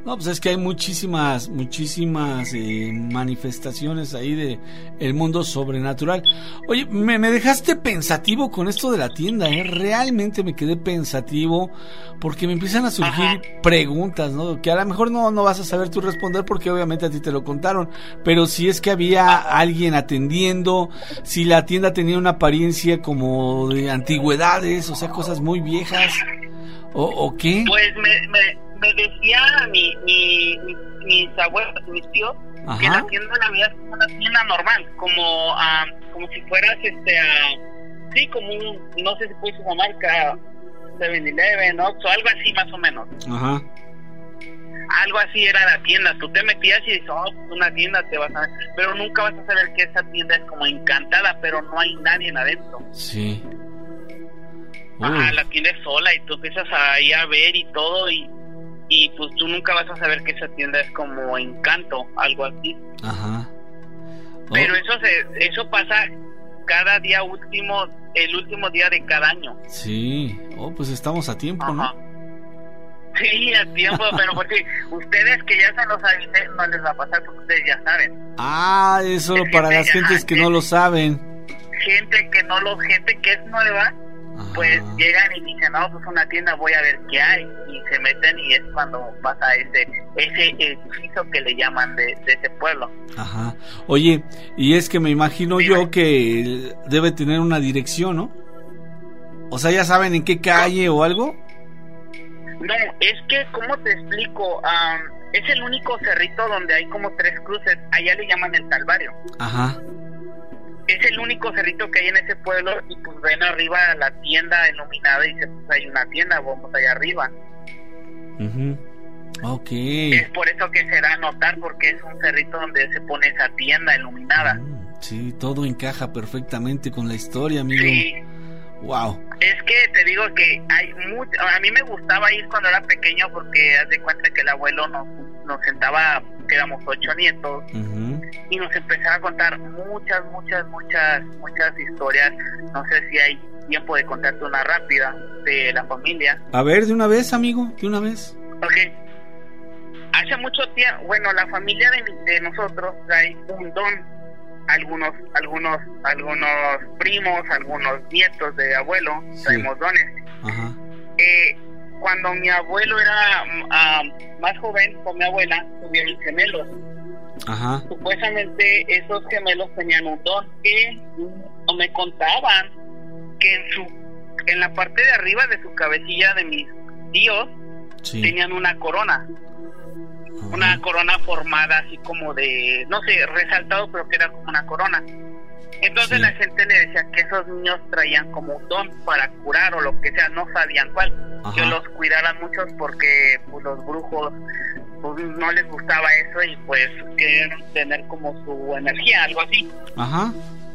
[SPEAKER 8] No, pues es que hay muchísimas, muchísimas eh, manifestaciones ahí de el mundo sobrenatural. Oye, me, me dejaste pensativo con esto de la tienda, ¿eh? Realmente me quedé pensativo porque me empiezan a surgir Ajá. preguntas, ¿no? Que a lo mejor no, no vas a saber tú responder porque obviamente a ti te lo contaron, pero si es que había alguien atendiendo, si la tienda tenía una apariencia como de antigüedades, o sea, cosas muy viejas, o, o qué.
[SPEAKER 13] Pues me... me... me decía mi, mi, mi, mis abuelos, mis tíos, Ajá. que la tienda la veías como una tienda normal, como uh, como si fueras, este, uh, sí, como un, no sé si puedes llamar seven eleven, ¿no? O algo así más o menos.
[SPEAKER 8] Ajá.
[SPEAKER 13] Algo así era la tienda, tú te metías y dices, oh, una tienda te vas a ver, pero nunca vas a saber que esa tienda es como encantada, pero no hay nadie adentro.
[SPEAKER 8] Sí.
[SPEAKER 13] Ajá, la tienda es sola y tú empiezas ahí a ver y todo y y pues tú nunca vas a saber que esa tienda es como encanto, algo así.
[SPEAKER 8] Ajá.
[SPEAKER 13] Oh. Pero eso se, eso pasa cada día último, el último día de cada año.
[SPEAKER 8] Sí. Oh, pues estamos a tiempo, Ajá. ¿no?
[SPEAKER 13] Sí, a tiempo, pero porque ustedes que ya se los avisé, no les va a pasar porque ustedes ya saben.
[SPEAKER 8] Ah, es solo es para las gentes ya, que no lo saben.
[SPEAKER 13] Gente que no lo, gente que es nueva, Ajá. pues llegan y dicen, no, pues una tienda, voy a ver qué hay, y se meten y es cuando pasa ese ese edificio que le llaman de, de ese pueblo.
[SPEAKER 8] Ajá. Oye, y es que me imagino sí, yo que debe tener una dirección, ¿no? O sea, ¿ya saben en qué calle o algo?
[SPEAKER 13] No, es que, ¿cómo te explico? Um, es el único cerrito donde hay como tres cruces, allá le llaman el Calvario.
[SPEAKER 8] Ajá.
[SPEAKER 13] Es el único cerrito que hay en ese pueblo y pues ven arriba la tienda iluminada y dice, pues hay una tienda, vamos allá arriba.
[SPEAKER 8] Uh-huh. Ok.
[SPEAKER 13] Es por eso que se da a notar porque es un cerrito donde se pone esa tienda iluminada.
[SPEAKER 8] Mm, sí, todo encaja perfectamente con la historia, amigo.
[SPEAKER 13] Sí.
[SPEAKER 8] Wow.
[SPEAKER 13] Es que te digo que hay mucho, a mí me gustaba ir cuando era pequeño porque haz de cuenta que el abuelo nos, nos sentaba, que éramos ocho nietos, uh-huh. y nos empezaba a contar muchas, muchas, muchas, muchas historias. No sé si hay tiempo de contarte una rápida de la familia.
[SPEAKER 8] A ver, de una vez, amigo, de una vez.
[SPEAKER 13] Ok. Hace mucho tiempo, bueno, la familia de, de nosotros trae un don. Algunos, algunos, algunos primos, algunos nietos de abuelo, sí. traemos dones.
[SPEAKER 8] Ajá.
[SPEAKER 13] Eh, cuando mi abuelo era uh, más joven con mi abuela, tuvieron gemelos.
[SPEAKER 8] Ajá.
[SPEAKER 13] Supuestamente esos gemelos tenían un don que o me contaban que en su, en la parte de arriba de su cabecilla de mis tíos, sí. tenían una corona. Una corona formada así como de, no sé, resaltado, pero que era como una corona. Entonces sí. la gente le decía que esos niños traían como un don para curar o lo que sea, no sabían cuál. Ajá. Que los cuidaran muchos porque pues, los brujos pues, no les gustaba eso y pues querían tener como su energía, algo así.
[SPEAKER 8] Ajá.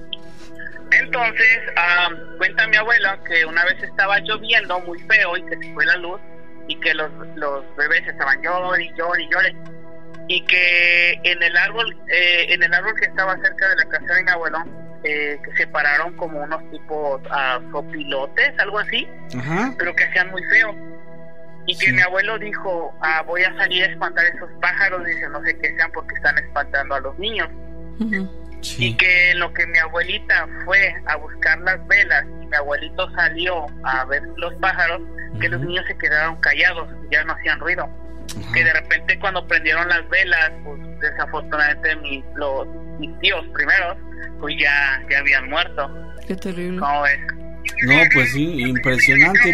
[SPEAKER 13] Entonces, um, cuenta mi abuela que una vez estaba lloviendo muy feo y que se fue la luz y que los, los bebés estaban llorando y llorando y llorando y que en el árbol eh, en el árbol que estaba cerca de la casa de mi abuelo eh, que se pararon como unos tipos uh, sopilotes, algo así,
[SPEAKER 8] Ajá.
[SPEAKER 13] pero que hacían muy feo y sí. que mi abuelo dijo, ah, voy a salir a espantar esos pájaros, dice, no sé qué sean porque están espantando a los niños.
[SPEAKER 8] Uh-huh. Sí.
[SPEAKER 13] Y que lo que mi abuelita fue a buscar las velas y mi abuelito salió a ver los pájaros, uh-huh. que los niños se quedaron callados, ya no hacían ruido. Uh-huh. Que de repente cuando prendieron las velas, pues desafortunadamente mis, los, mis tíos primeros, pues ya, ya habían muerto.
[SPEAKER 7] Qué terrible.
[SPEAKER 13] ¿Cómo ves?
[SPEAKER 8] No, pues sí, impresionante.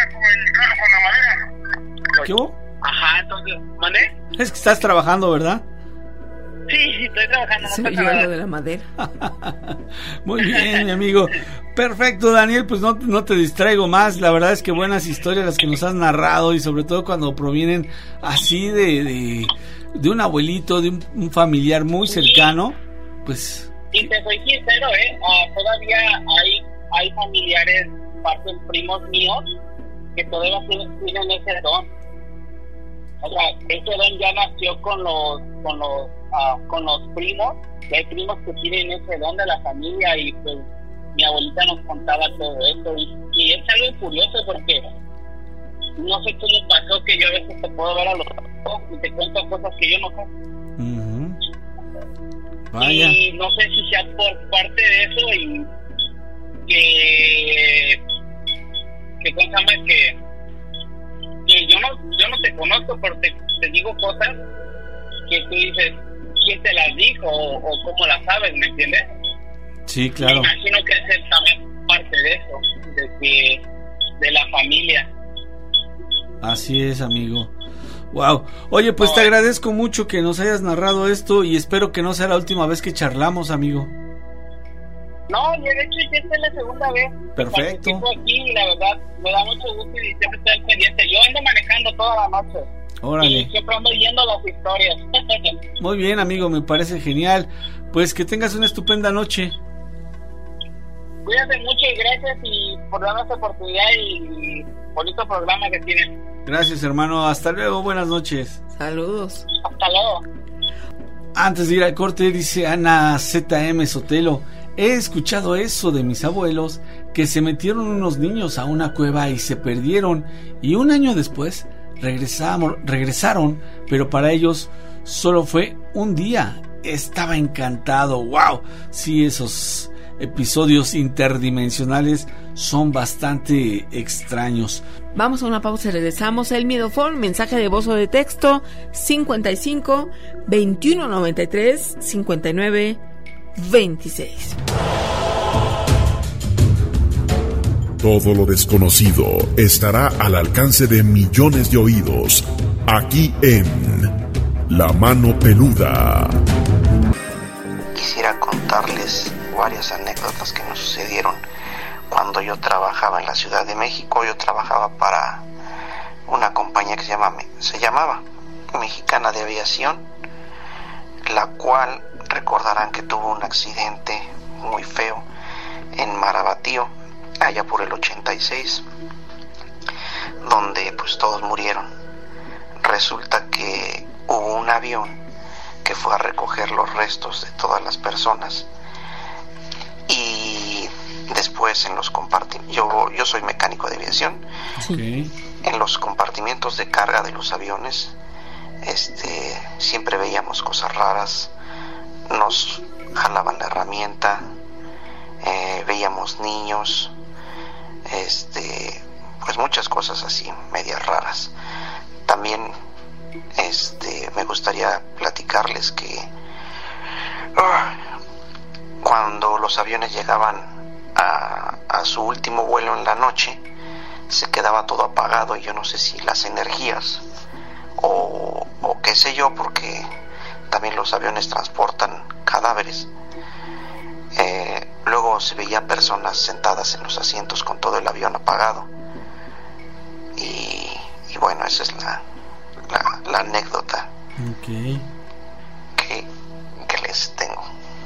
[SPEAKER 8] ¿Qué hubo?
[SPEAKER 13] Ajá, entonces, ¿mandé?
[SPEAKER 8] Es que estás trabajando, ¿verdad?
[SPEAKER 13] Sí, estoy trabajando.
[SPEAKER 7] Se oyó lo de la madera.
[SPEAKER 8] Muy bien, mi amigo. Perfecto, Daniel, pues no, no te distraigo más. La verdad es que buenas historias las que nos has narrado y sobre todo cuando provienen así de, de, de un abuelito, de un, un familiar muy cercano, pues...
[SPEAKER 13] Y te soy sincero, ¿eh? Uh, todavía hay, hay familiares, partes primos míos, que todavía tienen ese don. O sea, ese don ya nació con los, con los, uh, con los primos, y hay primos que tienen ese don de la familia y pues mi abuelita nos contaba todo eso y, y es algo curioso porque no sé qué le pasó que yo a veces te puedo ver a los y te cuento cosas que yo no sé.
[SPEAKER 8] Uh-huh. Vaya.
[SPEAKER 13] Y no sé si sea por parte de eso y que que cosa más que que yo no yo no te conozco, pero te, te digo cosas que tú dices quién te las dijo o, o cómo las sabes, ¿me entiendes?
[SPEAKER 8] Sí, claro.
[SPEAKER 13] Me imagino que es también parte de eso, de que de la familia.
[SPEAKER 8] Así es, amigo. Wow. Oye, pues no, te agradezco mucho que nos hayas narrado esto y espero que no sea la última vez que charlamos, amigo.
[SPEAKER 13] No, yo de hecho ya esta es la segunda vez.
[SPEAKER 8] Perfecto.
[SPEAKER 13] Aquí y la verdad me da mucho gusto y siempre estoy al pendiente. Yo ando manejando toda la noche.
[SPEAKER 8] Órale.
[SPEAKER 13] Y siempre ando oyendo las historias.
[SPEAKER 8] Muy bien, amigo, me parece genial. Pues que tengas una estupenda noche.
[SPEAKER 13] Cuídate mucho y gracias y por darnos esta oportunidad y bonito programa que tienen.
[SPEAKER 8] Gracias, hermano. Hasta luego. Buenas noches.
[SPEAKER 7] Saludos.
[SPEAKER 13] Hasta luego.
[SPEAKER 8] Antes de ir al corte, dice Ana Z M Sotelo: he escuchado eso de mis abuelos, que se metieron unos niños a una cueva y se perdieron, y un año después regresamos, regresaron, pero para ellos solo fue un día. Estaba encantado. ¡Wow! Sí, esos episodios interdimensionales son bastante extraños.
[SPEAKER 7] Vamos a una pausa y regresamos. El Miedofón, mensaje de voz o de texto cincuenta y cinco, veintiuno noventa y tres, cincuenta y nueve, veintiséis.
[SPEAKER 10] Todo lo desconocido estará al alcance de millones de oídos, aquí en La Mano Peluda.
[SPEAKER 14] Quisiera contarles varias anécdotas que nos sucedieron cuando yo trabajaba en la Ciudad de México. Yo trabajaba para una compañía que se, llama, se llamaba Mexicana de Aviación, la cual recordarán que tuvo un accidente muy feo en Marabatío, allá por el ochenta y seis, donde pues todos murieron. Resulta que hubo un avión que fue a recoger los restos de todas las personas y después en los compartimientos, yo, yo soy mecánico de aviación,
[SPEAKER 8] sí.
[SPEAKER 14] En los compartimientos de carga de los aviones este, siempre veíamos cosas raras, nos jalaban la herramienta, eh, veíamos niños, este, pues muchas cosas así, medias raras. También este, me gustaría platicarles que uh, cuando los aviones llegaban a, a su último vuelo en la noche, se quedaba todo apagado y yo no sé si las energías o, o qué sé yo, porque también los aviones transportan cadáveres. Eh, luego se veía personas sentadas en los asientos con todo el avión apagado y, y bueno, esa es la, la, la anécdota
[SPEAKER 8] okay.
[SPEAKER 14] que, que les tengo.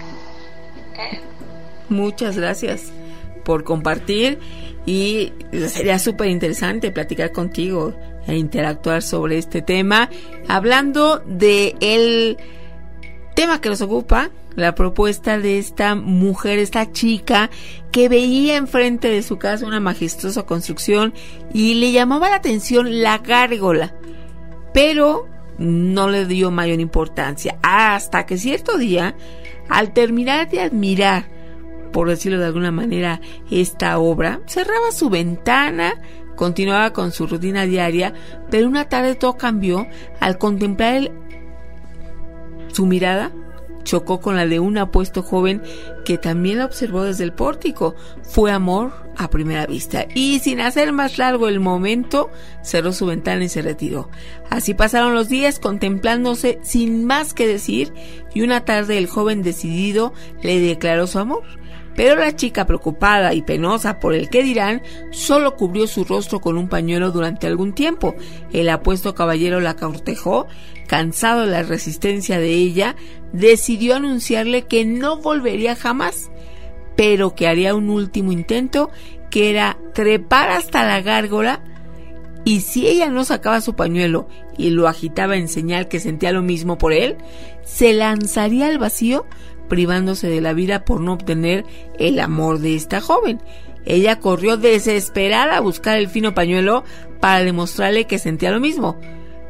[SPEAKER 7] Muchas gracias por compartir y sería súper interesante platicar contigo e interactuar sobre este tema, hablando de el tema que nos ocupa, la propuesta de esta mujer, esta chica que veía enfrente de su casa una majestuosa construcción y le llamaba la atención la gárgola, pero no le dio mayor importancia, hasta que cierto día, al terminar de admirar, por decirlo de alguna manera, esta obra, cerraba su ventana, continuaba con su rutina diaria, pero una tarde todo cambió al contemplar el... su mirada chocó con la de un apuesto joven que también la observó desde el pórtico. Fue amor a primera vista y, sin hacer más largo el momento, cerró su ventana y se retiró. Así pasaron los días contemplándose sin más que decir, y una tarde el joven decidido le declaró su amor. Pero la chica, preocupada y penosa por el qué dirán, solo cubrió su rostro con un pañuelo durante algún tiempo. El apuesto caballero la cortejó, cansado de la resistencia de ella, decidió anunciarle que no volvería jamás, pero que haría un último intento, que era trepar hasta la gárgola, y si ella no sacaba su pañuelo y lo agitaba en señal que sentía lo mismo por él, se lanzaría al vacío, privándose de la vida por no obtener el amor de esta joven. Ella corrió desesperada a buscar el fino pañuelo para demostrarle que sentía lo mismo,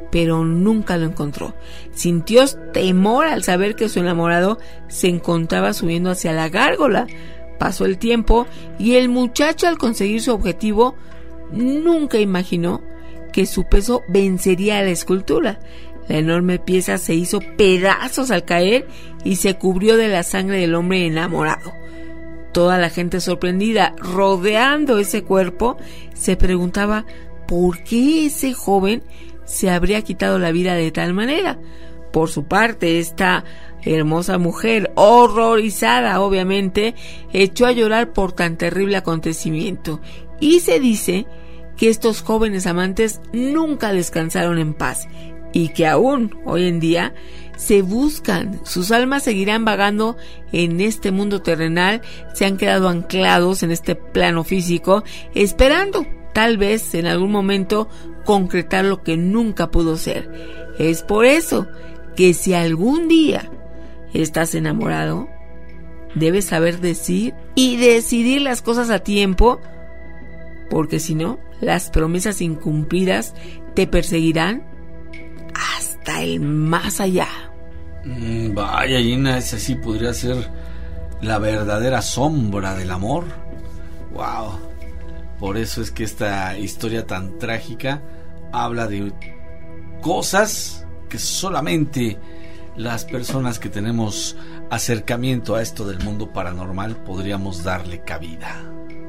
[SPEAKER 7] pero nunca lo encontró. Sintió temor al saber que su enamorado se encontraba subiendo hacia la gárgola. Pasó el tiempo y el muchacho, al conseguir su objetivo, nunca imaginó que su peso vencería a la escultura. La enorme pieza se hizo pedazos al caer y se cubrió de la sangre del hombre enamorado. Toda la gente sorprendida, rodeando ese cuerpo, se preguntaba por qué ese joven se habría quitado la vida de tal manera. Por su parte, esta hermosa mujer, horrorizada obviamente, echó a llorar por tan terrible acontecimiento, y se dice que estos jóvenes amantes nunca descansaron en paz y que aún hoy en día se buscan. Sus almas seguirán vagando en este mundo terrenal, se han quedado anclados en este plano físico, esperando tal vez en algún momento concretar lo que nunca pudo ser. Es por eso que si algún día estás enamorado, debes saber decir y decidir las cosas a tiempo, porque si no, las promesas incumplidas te perseguirán hasta el más allá.
[SPEAKER 8] Mm, vaya, Gina, esa sí podría ser la verdadera sombra del amor. Wow. Por eso es que esta historia tan trágica habla de cosas que solamente las personas que tenemos acercamiento a esto del mundo paranormal podríamos darle cabida.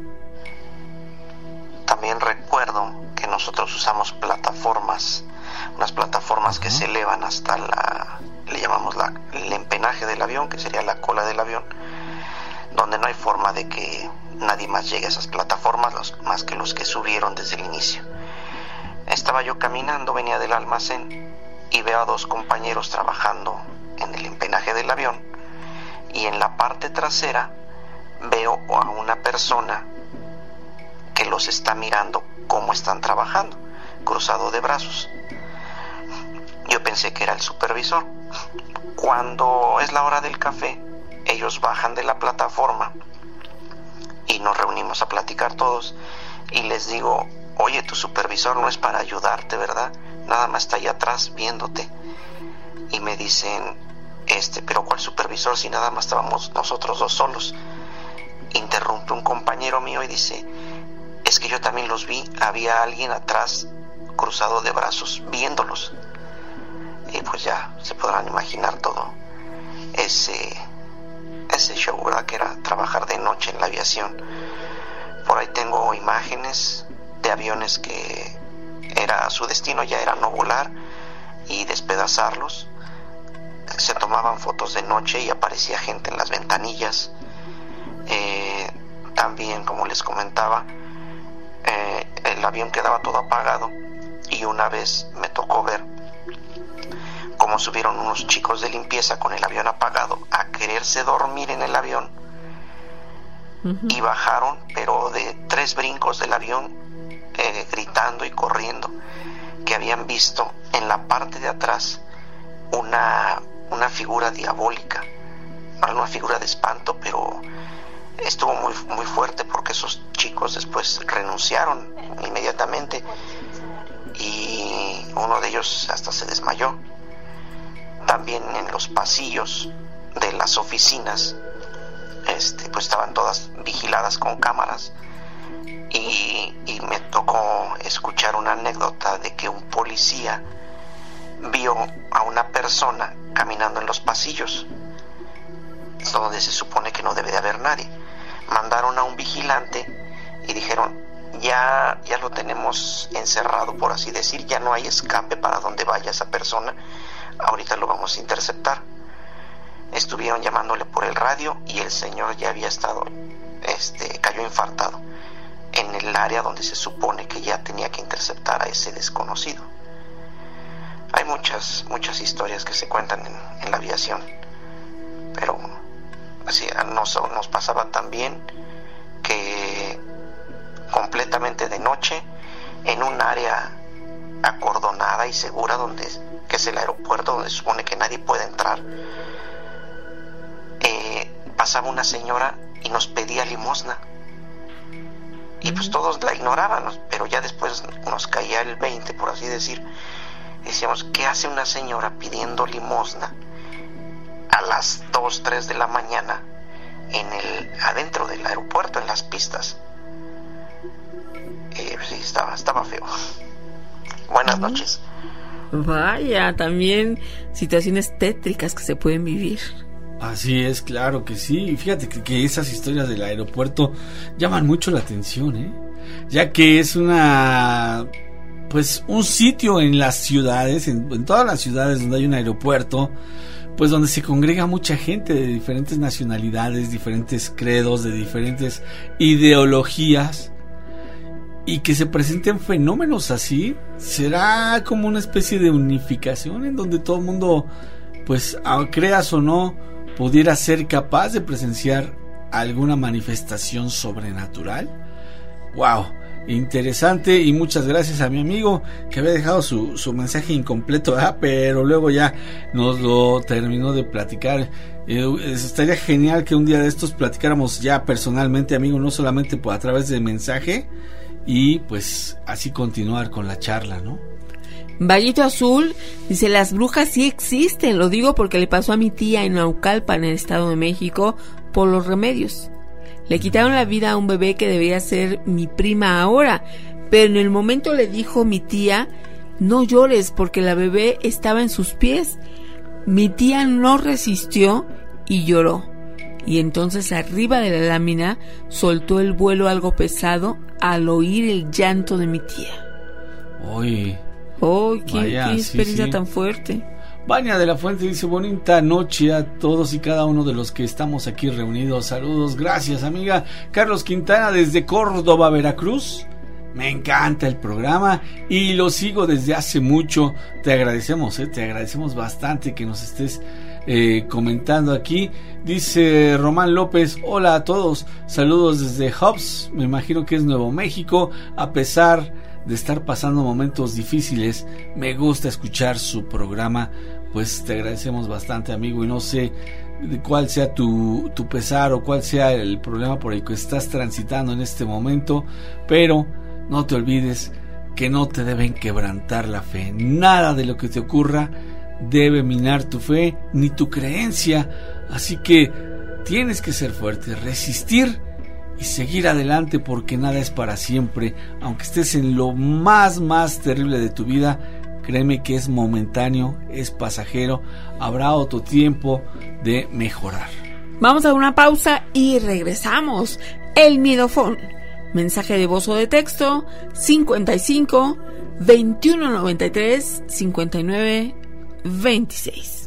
[SPEAKER 14] También recuerdo que nosotros usamos plataformas, unas plataformas uh-huh. que se elevan hasta la, le llamamos la, el empenaje del avión, que sería la cola del avión, donde no hay forma de que nadie más llegue a esas plataformas, los, más que los que subieron desde el inicio. Estaba yo caminando, venía del almacén y veo a dos compañeros trabajando en el empenaje del avión, y en la parte trasera veo a una persona que los está mirando cómo están trabajando, cruzado de brazos. Yo pensé que era el supervisor. Cuando es la hora del café, ellos bajan de la plataforma y nos reunimos a platicar todos, y les digo: oye, tu supervisor no es para ayudarte, ¿verdad? Nada más está ahí atrás viéndote. Y me dicen: este, pero ¿cuál supervisor si nada más estábamos nosotros dos solos? Interrumpe un compañero mío y dice: es que yo también los vi, había alguien atrás cruzado de brazos viéndolos. Y pues ya se podrán imaginar todo ese ese show, ¿verdad? Que era trabajar de noche en la aviación. Por ahí tengo imágenes de aviones que era su destino, ya era no volar y despedazarlos. Se tomaban fotos de noche y aparecía gente en las ventanillas. Eh, también, como les comentaba, eh, el avión quedaba todo apagado, y una vez me tocó ver cómo subieron unos chicos de limpieza con el avión apagado a quererse dormir en el avión. Uh-huh. Y bajaron, pero de tres brincos del avión, eh, gritando y corriendo, que habían visto en la parte de atrás una, una figura diabólica, no una figura de espanto, pero estuvo muy, muy fuerte, porque esos chicos después renunciaron inmediatamente y uno de ellos hasta se desmayó. También en los pasillos de las oficinas, este, pues estaban todas vigiladas con cámaras, y, y me tocó escuchar una anécdota de que un policía vio a una persona caminando en los pasillos donde se supone que no debe de haber nadie. Mandaron a un vigilante y dijeron: ya, ya lo tenemos encerrado, por así decir, ya no hay escape para donde vaya esa persona, ahorita lo vamos a interceptar. Estuvieron llamándole por el radio y el señor ya había estado, este, cayó infartado en el área donde se supone que ya tenía que interceptar a ese desconocido. Hay muchas, muchas historias que se cuentan en, en la aviación, pero así nos, nos pasaba también que completamente de noche, en un área acordonada y segura, donde que es el aeropuerto, donde se supone que nadie puede entrar, eh, pasaba una señora y nos pedía limosna, y pues todos la ignorábamos, pero ya después nos caía el veinte, por así decir, Decíamos, ¿qué hace una señora pidiendo limosna a las dos, tres de la mañana en el adentro del aeropuerto, en las pistas? Eh, sí, estaba, estaba feo. Buenas uh-huh. noches.
[SPEAKER 7] Vaya, también situaciones tétricas que se pueden vivir.
[SPEAKER 8] Así es, claro que sí. Fíjate que, que esas historias del aeropuerto llaman mucho la atención, ¿eh? Ya que es una... pues un sitio en las ciudades, en, en todas las ciudades donde hay un aeropuerto, pues donde se congrega mucha gente de diferentes nacionalidades, diferentes credos, de diferentes ideologías, y que se presenten fenómenos así, será como una especie de unificación en donde todo el mundo, pues creas o no, pudiera ser capaz de presenciar alguna manifestación sobrenatural. ¡Wow! Interesante, y muchas gracias a mi amigo que había dejado su, su mensaje incompleto, ¿verdad? Pero luego ya nos lo terminó de platicar. Eh, estaría genial que un día de estos platicáramos ya personalmente, amigo, no solamente por, a través de mensaje, y pues así continuar con la charla, ¿no?
[SPEAKER 7] Vallito Azul dice, las brujas sí existen, lo digo porque le pasó a mi tía en Naucalpan, en el Estado de México, por los remedios. Le quitaron la vida a un bebé que debería ser mi prima ahora, pero en el momento le dijo mi tía, no llores porque la bebé estaba en sus pies. Mi tía no resistió y lloró. Y entonces arriba de la lámina soltó el vuelo algo pesado al oír el llanto de mi tía.
[SPEAKER 8] Uy,
[SPEAKER 7] oh, qué,
[SPEAKER 8] vaya,
[SPEAKER 7] qué experiencia
[SPEAKER 8] sí, sí.
[SPEAKER 7] tan fuerte.
[SPEAKER 8] Vania de la Fuente dice, bonita noche a todos y cada uno de los que estamos aquí reunidos. Saludos, gracias amiga. Carlos Quintana desde Córdoba, Veracruz. Me encanta el programa y lo sigo desde hace mucho. Te agradecemos, eh, te agradecemos bastante que nos estés eh, comentando aquí. Dice Román López, hola a todos, saludos desde Hobbs, me imagino que es Nuevo México. A pesar de estar pasando momentos difíciles, me gusta escuchar su programa. Pues te agradecemos bastante, amigo, y no sé de cuál sea tu, tu pesar o cuál sea el problema por el que estás transitando en este momento, pero no te olvides que no te deben quebrantar la fe. Nada de lo que te ocurra debe minar tu fe ni tu creencia, así que tienes que ser fuerte, resistir y seguir adelante, porque nada es para siempre. Aunque estés en lo más más terrible de tu vida, créeme que es momentáneo, es pasajero, habrá otro tiempo de mejorar.
[SPEAKER 7] Vamos a una pausa y regresamos. El Miedofón, mensaje de voz o de texto cincuenta y cinco, veintiuno noventa y tres, cincuenta y nueve, veintiséis.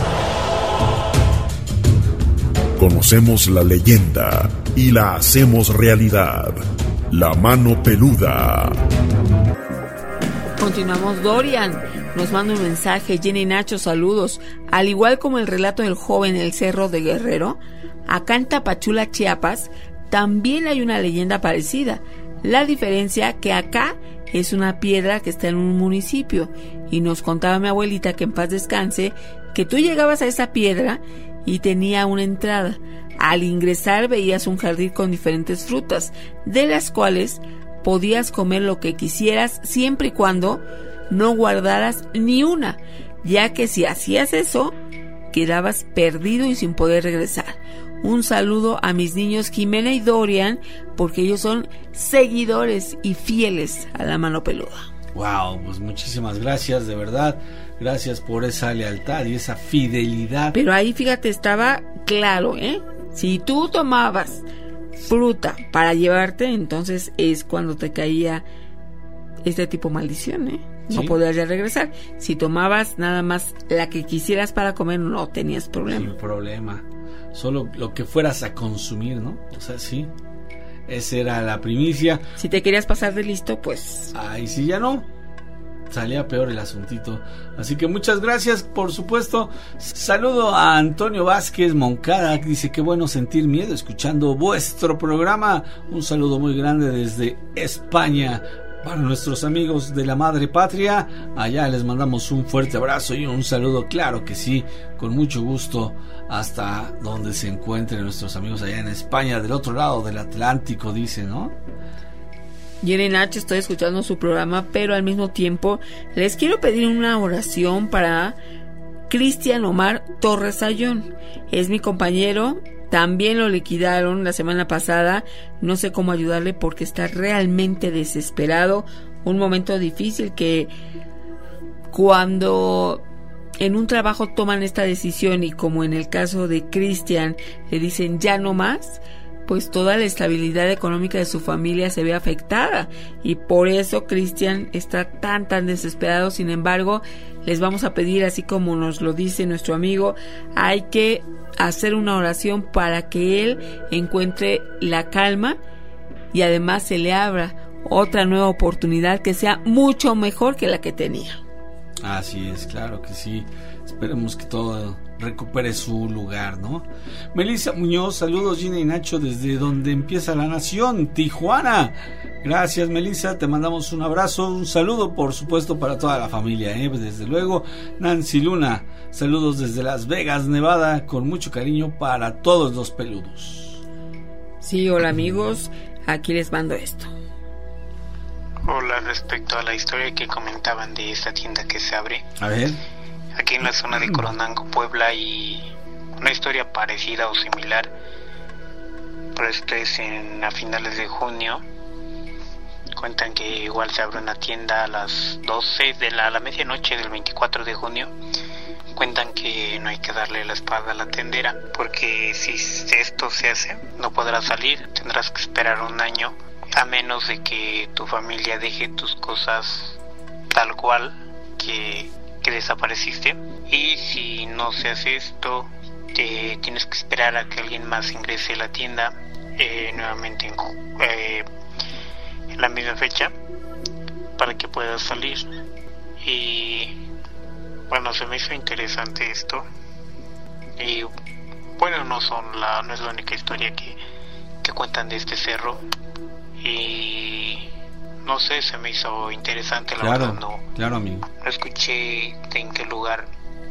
[SPEAKER 10] Conocemos la leyenda y la hacemos realidad. La mano peluda.
[SPEAKER 7] Continuamos. Dorian nos manda un mensaje. Jenny Nacho, saludos. Al igual como el relato del joven en el Cerro de Guerrero, acá en Tapachula, Chiapas, también hay una leyenda parecida. La diferencia que acá es una piedra que está en un municipio, y nos contaba mi abuelita, que en paz descanse, que tú llegabas a esa piedra y tenía una entrada. Al ingresar veías un jardín con diferentes frutas, de las cuales podías comer lo que quisieras siempre y cuando no guardaras ni una, ya que si hacías eso, quedabas perdido y sin poder regresar. Un saludo a mis niños Jimena y Dorian, porque ellos son seguidores y fieles a la mano peluda.
[SPEAKER 8] Wow, pues muchísimas gracias, de verdad. Gracias por esa lealtad y esa fidelidad.
[SPEAKER 7] Pero ahí, fíjate, estaba claro, ¿eh? Si tú tomabas fruta para llevarte, entonces es cuando te caía este tipo de maldición, ¿eh? No ¿Sí? podías ya regresar. Si tomabas nada más la que quisieras para comer, no tenías problema.
[SPEAKER 8] Sin problema. Solo lo que fueras a consumir, ¿no? O sea, sí. Esa era la primicia.
[SPEAKER 7] Si te querías pasar de listo, pues...
[SPEAKER 8] Ahí sí ya no. Salía peor el asuntito. Así que muchas gracias, por supuesto. Saludo a Antonio Vázquez Moncada, que dice: qué bueno sentir miedo escuchando vuestro programa. Un saludo muy grande desde España para nuestros amigos de la madre patria. Allá les mandamos un fuerte abrazo y un saludo, claro que sí, con mucho gusto, hasta donde se encuentren nuestros amigos allá en España, del otro lado del Atlántico, dice, ¿no?
[SPEAKER 7] Jenny Nacho, estoy escuchando su programa, pero al mismo tiempo les quiero pedir una oración para Cristian Omar Torres Ayón. Es mi compañero, también lo liquidaron la semana pasada, no sé cómo ayudarle porque está realmente desesperado, un momento difícil que cuando en un trabajo toman esta decisión y como en el caso de Cristian le dicen ya no más, pues toda la estabilidad económica de su familia se ve afectada y por eso Cristian está tan tan desesperado. Sin embargo, les vamos a pedir, así como nos lo dice nuestro amigo, hay que hacer una oración para que él encuentre la calma y además se le abra otra nueva oportunidad que sea mucho mejor que la que tenía.
[SPEAKER 8] Así es, claro que sí. Esperemos que todo recupere su lugar, ¿no? Melissa Muñoz, saludos Gina y Nacho desde donde empieza la nación, Tijuana. Gracias Melissa, te mandamos un abrazo, un saludo por supuesto para toda la familia, ¿eh? Desde luego. Nancy Luna, saludos desde Las Vegas, Nevada, con mucho cariño para todos los peludos.
[SPEAKER 7] Sí, hola amigos, aquí les mando esto.
[SPEAKER 15] Hola, respecto a la historia que comentaban de esta tienda que se abre.
[SPEAKER 8] A ver.
[SPEAKER 15] Aquí en la zona de Coronango, Puebla, hay una historia parecida o similar, pero esto es en, a finales de junio. Cuentan que igual se abre una tienda a las doce de la, a la medianoche del veinticuatro de junio. Cuentan que no hay que darle la espalda a la tendera, porque si esto se hace, no podrás salir, tendrás que esperar un año, a menos de que tu familia deje tus cosas tal cual que, que desapareciste. Y si no se hace esto, te tienes que esperar a que alguien más ingrese a la tienda eh, nuevamente en, eh, en la misma fecha para que puedas salir. Y bueno, se me hizo interesante esto. Y bueno, no son la no es la única historia que, que cuentan de este cerro. Y no sé, se me hizo interesante, la
[SPEAKER 8] claro,
[SPEAKER 15] verdad no,
[SPEAKER 8] claro, amigo.
[SPEAKER 15] No escuché en qué lugar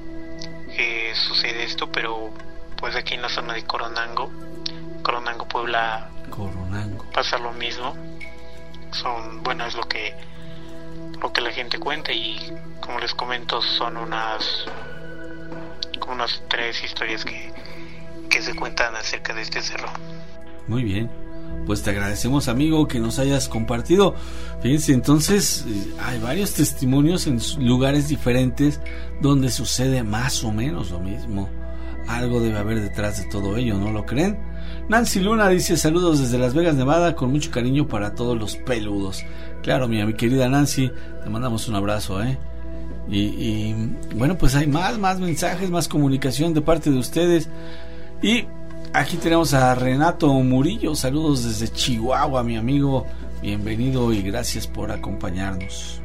[SPEAKER 15] eh, sucede esto, pero pues aquí en la zona de Coronango, Coronango, Puebla,
[SPEAKER 8] Coronango,
[SPEAKER 15] pasa lo mismo. Son, bueno, es lo que lo que la gente cuenta y como les comento son unas como unas tres historias que que se cuentan acerca de este cerro.
[SPEAKER 8] Muy bien. Pues te agradecemos, amigo, que nos hayas compartido. Fíjense, entonces hay varios testimonios en lugares diferentes donde sucede más o menos lo mismo. Algo debe haber detrás de todo ello, ¿no lo creen? Nancy Luna dice saludos desde Las Vegas, Nevada, con mucho cariño para todos los peludos. Claro, mi, mi querida Nancy, te mandamos un abrazo, ¿eh? Y, y bueno, pues hay más, más mensajes, más comunicación de parte de ustedes. Y aquí tenemos a Renato Murillo, saludos desde Chihuahua, mi amigo, bienvenido y gracias por acompañarnos.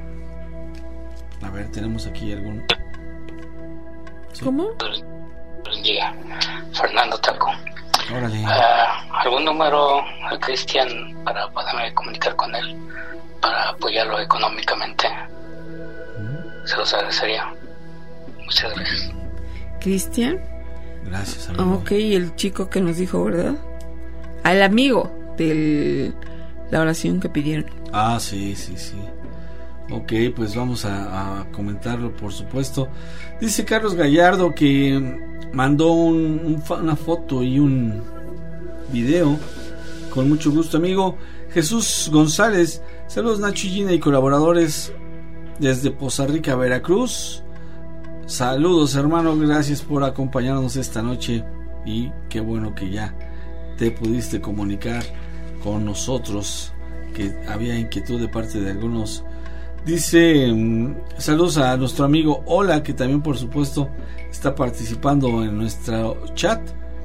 [SPEAKER 8] A ver, tenemos aquí algún...
[SPEAKER 7] ¿Sí? ¿Cómo?
[SPEAKER 16] Bendiga, Fernando Taco.
[SPEAKER 8] Órale.
[SPEAKER 16] Uh, ¿Algún número a Cristian para poderme comunicar con él, para apoyarlo económicamente? ¿Mm? Se los agradecería. Muchas gracias.
[SPEAKER 7] ¿Cristian?
[SPEAKER 8] Gracias, amigo.
[SPEAKER 7] Ah, ok, el chico que nos dijo, ¿verdad? Al amigo de la oración que pidieron.
[SPEAKER 8] Ah, sí, sí, sí. Ok, pues vamos a, a comentarlo, por supuesto. Dice Carlos Gallardo que mandó un, un, una foto y un video. Con mucho gusto, amigo. Jesús González, saludos Nacho y Gina y colaboradores desde Poza Rica, Veracruz. Saludos, hermano, gracias por acompañarnos esta noche y qué bueno que ya te pudiste comunicar con nosotros, que había inquietud de parte de algunos. Dice um, saludos a nuestro amigo Hola, que también por supuesto está participando en nuestro chat.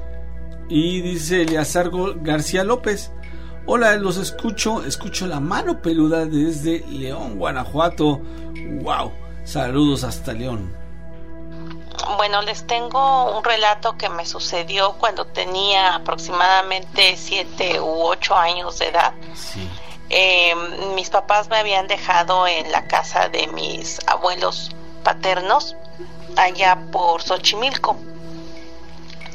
[SPEAKER 8] Y dice Eleazar García López, hola, los escucho, escucho la mano peluda desde León, Guanajuato. Wow, saludos hasta León.
[SPEAKER 17] Bueno, les tengo un relato que me sucedió cuando tenía aproximadamente siete u ocho años de edad.
[SPEAKER 8] Sí.
[SPEAKER 17] Eh, mis papás me habían dejado en la casa de mis abuelos paternos allá por Xochimilco.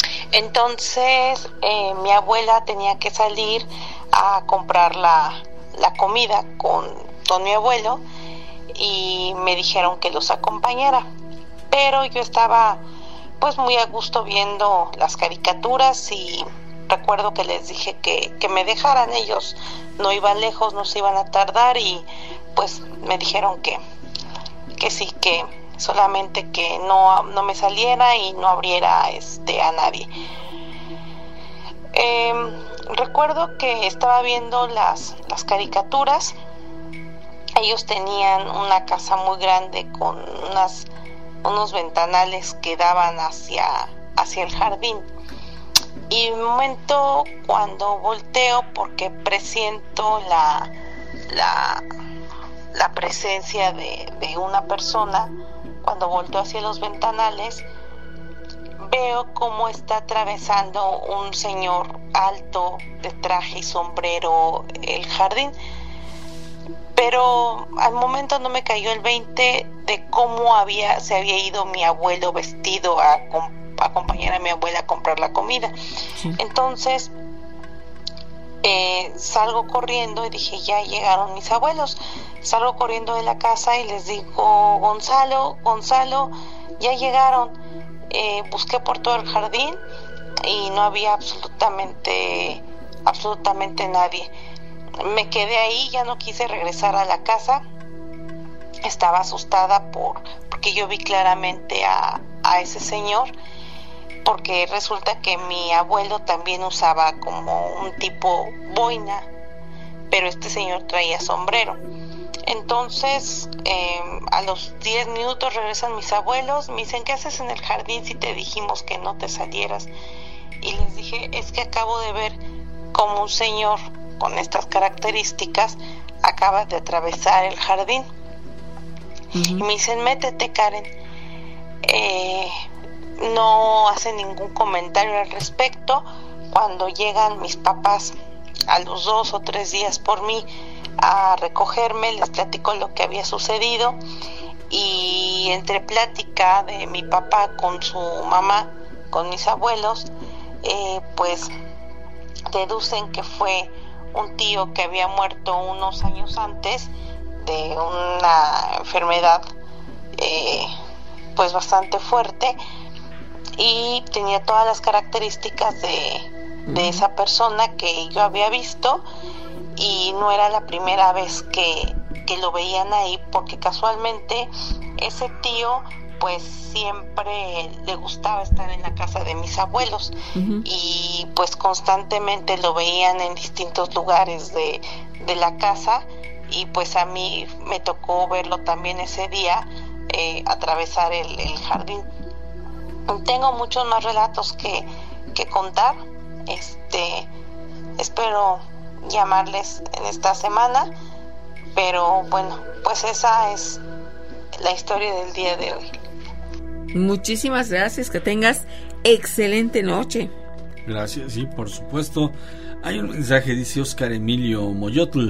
[SPEAKER 17] Entonces eh, mi abuela tenía que salir a comprar la, la comida con, con mi abuelo y me dijeron que los acompañara, pero yo estaba pues muy a gusto viendo las caricaturas y recuerdo que les dije que, que me dejaran, ellos no iban lejos, no se iban a tardar y pues me dijeron que, que sí, que solamente que no, no me saliera y no abriera este a nadie. Eh, recuerdo que estaba viendo las, las caricaturas. Ellos tenían una casa muy grande con unas, unos ventanales que daban hacia, hacia el jardín. Y un momento cuando volteo, porque presiento la, la, la presencia de, de una persona, cuando volteo hacia los ventanales, veo cómo está atravesando un señor alto de traje y sombrero el jardín. Pero al momento no me cayó el veinte de cómo había se había ido mi abuelo vestido a, a acompañar a mi abuela a comprar la comida. Sí. Entonces eh, salgo corriendo y dije, ya llegaron mis abuelos. Salgo corriendo de la casa y les digo, Gonzalo, Gonzalo, ya llegaron. Eh, busqué por todo el jardín y no había absolutamente absolutamente nadie. Me quedé ahí, ya no quise regresar a la casa. Estaba asustada por porque yo vi claramente a, a ese señor, porque resulta que mi abuelo también usaba como un tipo boina, pero este señor traía sombrero. Entonces eh, a los diez minutos regresan mis abuelos, me dicen, ¿qué haces en el jardín si te dijimos que no te salieras? Y les dije, es que acabo de ver como un señor con estas características acaba de atravesar el jardín. Uh-huh. Y me dicen, métete, Karen. Eh, no hacen ningún comentario al respecto. Cuando llegan mis papás a los dos o tres días por mí a recogerme, les platico lo que había sucedido y entre plática de mi papá con su mamá, con mis abuelos, eh, pues deducen que fue un tío que había muerto unos años antes de una enfermedad eh, pues bastante fuerte y tenía todas las características de, de esa persona que yo había visto, y no era la primera vez que, que lo veían ahí, porque casualmente ese tío pues siempre le gustaba estar en la casa de mis abuelos. Uh-huh. Y pues constantemente lo veían en distintos lugares de, de la casa, y pues a mí me tocó verlo también ese día eh, atravesar el, el jardín. Tengo muchos más relatos que, que contar. Este, espero llamarles en esta semana, pero bueno, pues esa es la historia del día de hoy.
[SPEAKER 7] Muchísimas gracias, que tengas excelente noche.
[SPEAKER 8] Gracias, sí, por supuesto. Hay un mensaje, dice Oscar Emilio Moyotl.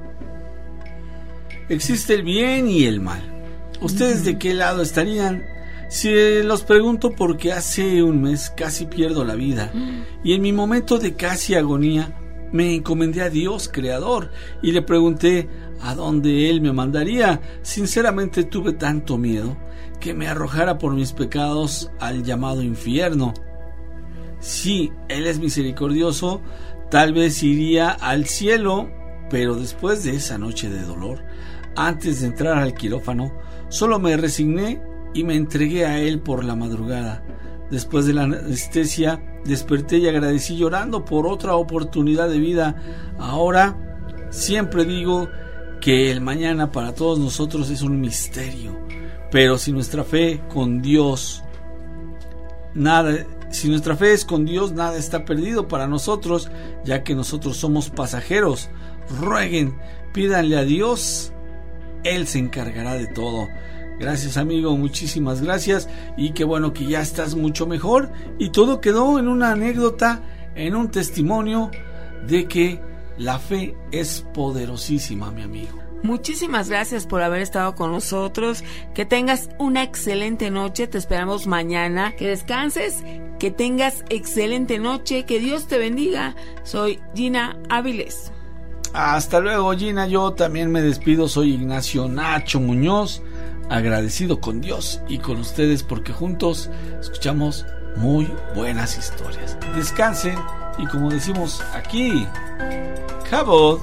[SPEAKER 8] Existe el bien y el mal. ¿Ustedes de qué lado estarían? Si los pregunto porque hace un mes casi pierdo la vida, y en mi momento de casi agonía me encomendé a Dios creador y le pregunté a dónde Él me mandaría. Sinceramente tuve tanto miedo que me arrojara por mis pecados al llamado infierno. Sí, Él es misericordioso, tal vez iría al cielo, pero después de esa noche de dolor, antes de entrar al quirófano, solo me resigné y me entregué a Él por la madrugada. Después de la anestesia, desperté y agradecí llorando por otra oportunidad de vida. Ahora, siempre digo que el mañana para todos nosotros es un misterio, pero si nuestra fe con Dios, nada, si nuestra fe es con Dios, nada está perdido para nosotros, ya que nosotros somos pasajeros. Rueguen, pídanle a Dios, Él se encargará de todo. Gracias, amigo, muchísimas gracias, y qué bueno que ya estás mucho mejor, y todo quedó en una anécdota, en un testimonio de que la fe es poderosísima, mi amigo.
[SPEAKER 7] Muchísimas gracias por haber estado con nosotros, que tengas una excelente noche, te esperamos mañana, que descanses, que tengas excelente noche, que Dios te bendiga. Soy Gina Áviles.
[SPEAKER 8] Hasta luego, Gina. Yo también me despido. Soy Ignacio Nacho Muñoz, agradecido con Dios y con ustedes porque juntos escuchamos muy buenas historias. Descansen y, como decimos aquí, Cabot.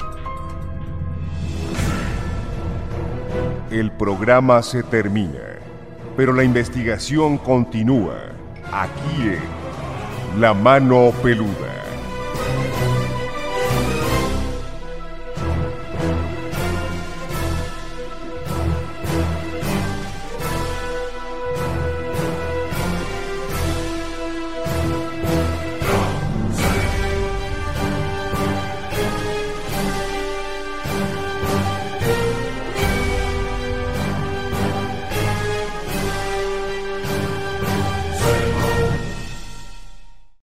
[SPEAKER 3] El programa se termina, pero la investigación continúa aquí en La Mano Peluda.